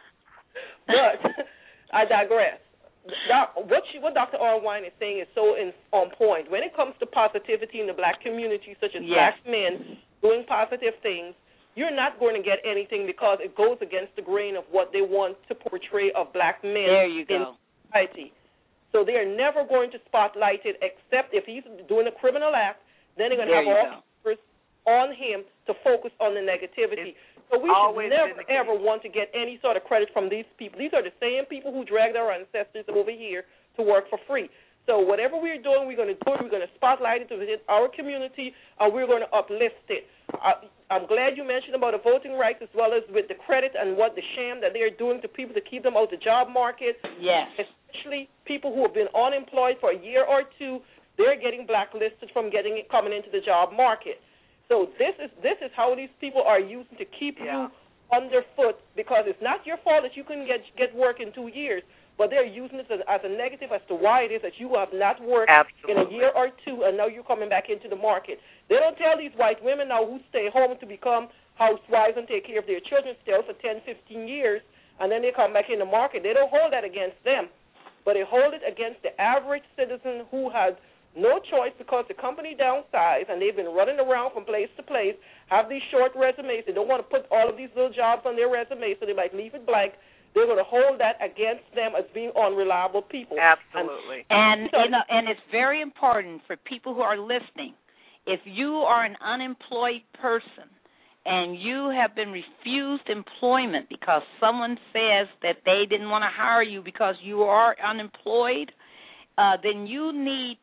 But I digress. What Dr. Arnwine is saying is so on point. When it comes to positivity in the black community, such as black men doing positive things, you're not going to get anything because it goes against the grain of what they want to portray of black men in society. So they are never going to spotlight it except if he's doing a criminal act, then they're going to have officers on him to focus on the negativity. So we should never, ever want to get any sort of credit from these people. These are the same people who dragged our ancestors over here to work for free. So whatever we're doing, we're going to do it. We're going to spotlight it within our community, and we're going to uplift it. I'm glad you mentioned about the voting rights as well as with the credit and what the sham that they're doing to people to keep them out the job market. Yes. Especially people who have been unemployed for a year or two, they're getting blacklisted from coming into the job market. So this is how these people are using to keep you underfoot, because it's not your fault that you couldn't get work in 2 years. But they're using it as a negative as to why it is that you have not worked in a year or two, and now you're coming back into the market. They don't tell these white women now who stay home to become housewives and take care of their children still for 10, 15 years, and then they come back in the market. They don't hold that against them, but they hold it against the average citizen who has no choice because the company downsized, and they've been running around from place to place, have these short resumes. They don't want to put all of these little jobs on their resume, so they might leave it blank. They're going to hold that against them as being unreliable people. Absolutely. And it's very important for people who are listening. If you are an unemployed person and you have been refused employment because someone says that they didn't want to hire you because you are unemployed, then you need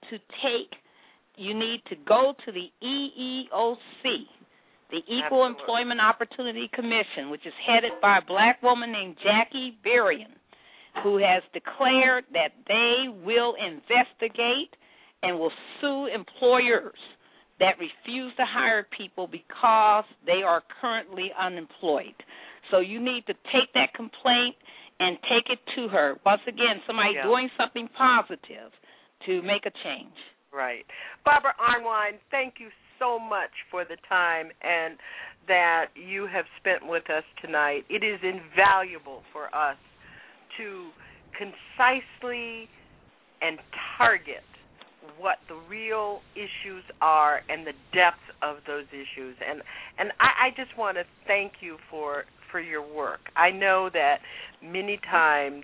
to go to the EEOC, the Equal Employment Opportunity Commission, which is headed by a black woman named Jackie Berrien, who has declared that they will investigate and will sue employers that refuse to hire people because they are currently unemployed. So you need to take that complaint and take it to her. Once again, somebody doing something positive to make a change. Right. Barbara Arnwine, thank you so much for the time and that you have spent with us tonight. It is invaluable for us to concisely and target what the real issues are and the depth of those issues. And I just want to thank you for your work. I know that many times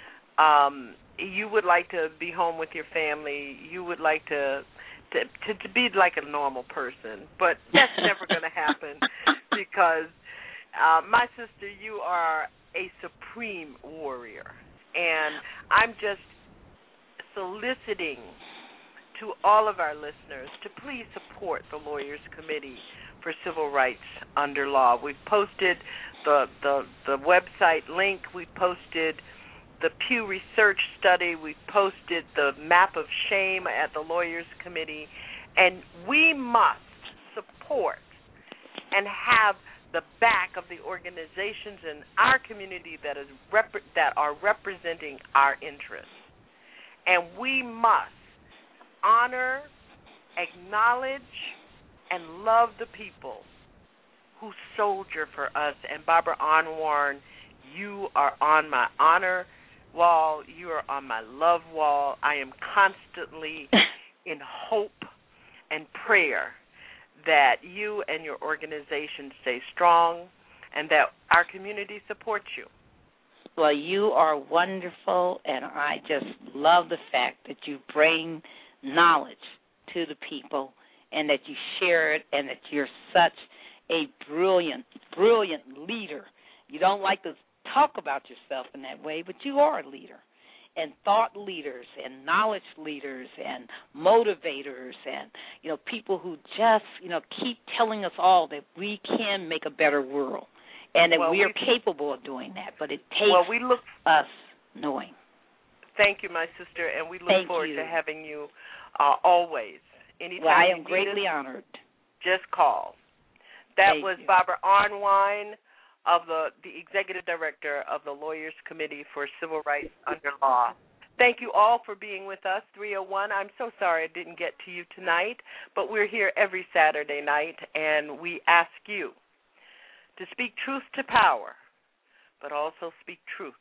you would like to be home with your family. You would like to be like a normal person, but that's never going to happen because, my sister, you are a supreme warrior, and I'm just soliciting to all of our listeners to please support the Lawyers Committee for Civil Rights Under Law. We've posted the website link. We posted the Pew Research study. We posted the map of shame at the Lawyers Committee. And we must support and have the back of the organizations in our community that are representing our interests. And we must honor, acknowledge, and love the people who soldier for us. And Barbara Arnwine, you are on my honor wall. You are on my love wall. I am constantly in hope and prayer that you and your organization stay strong and that our community supports you. Well, you are wonderful, and I just love the fact that you bring knowledge to the people and that you share it and that you're such a brilliant, brilliant leader. You don't like to talk about yourself in that way, but you are a leader. And thought leaders and knowledge leaders and motivators and, people who just, keep telling us all that we can make a better world and that we are capable of doing that. But it takes us knowing. Thank you, my sister, and we look forward to having you always. Anytime I am greatly honored. Just call. That was Barbara Arnwine, of the Executive Director of the Lawyers Committee for Civil Rights Under Law. Thank you all for being with us, 301. I'm so sorry I didn't get to you tonight, but we're here every Saturday night, and we ask you to speak truth to power, but also speak truth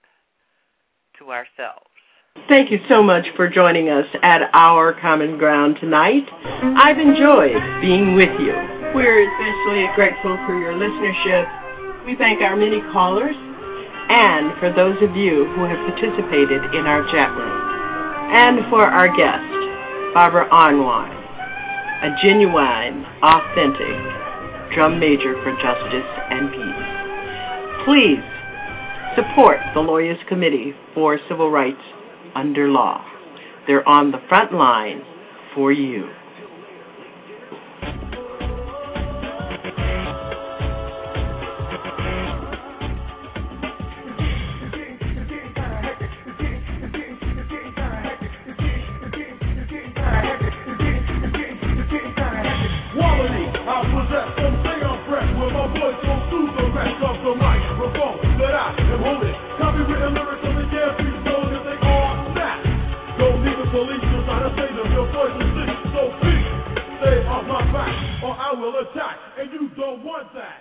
to ourselves. Thank you so much for joining us at Our Common Ground tonight. I've enjoyed being with you. We're especially grateful for your listenership. We thank our many callers and for those of you who have participated in our chat room. And for our guest, Barbara Arnwine, a genuine, authentic drum major for justice and peace. Please support the Lawyers Committee for Civil Rights Under Law. They're on the front line for you. Attack, and you don't want that.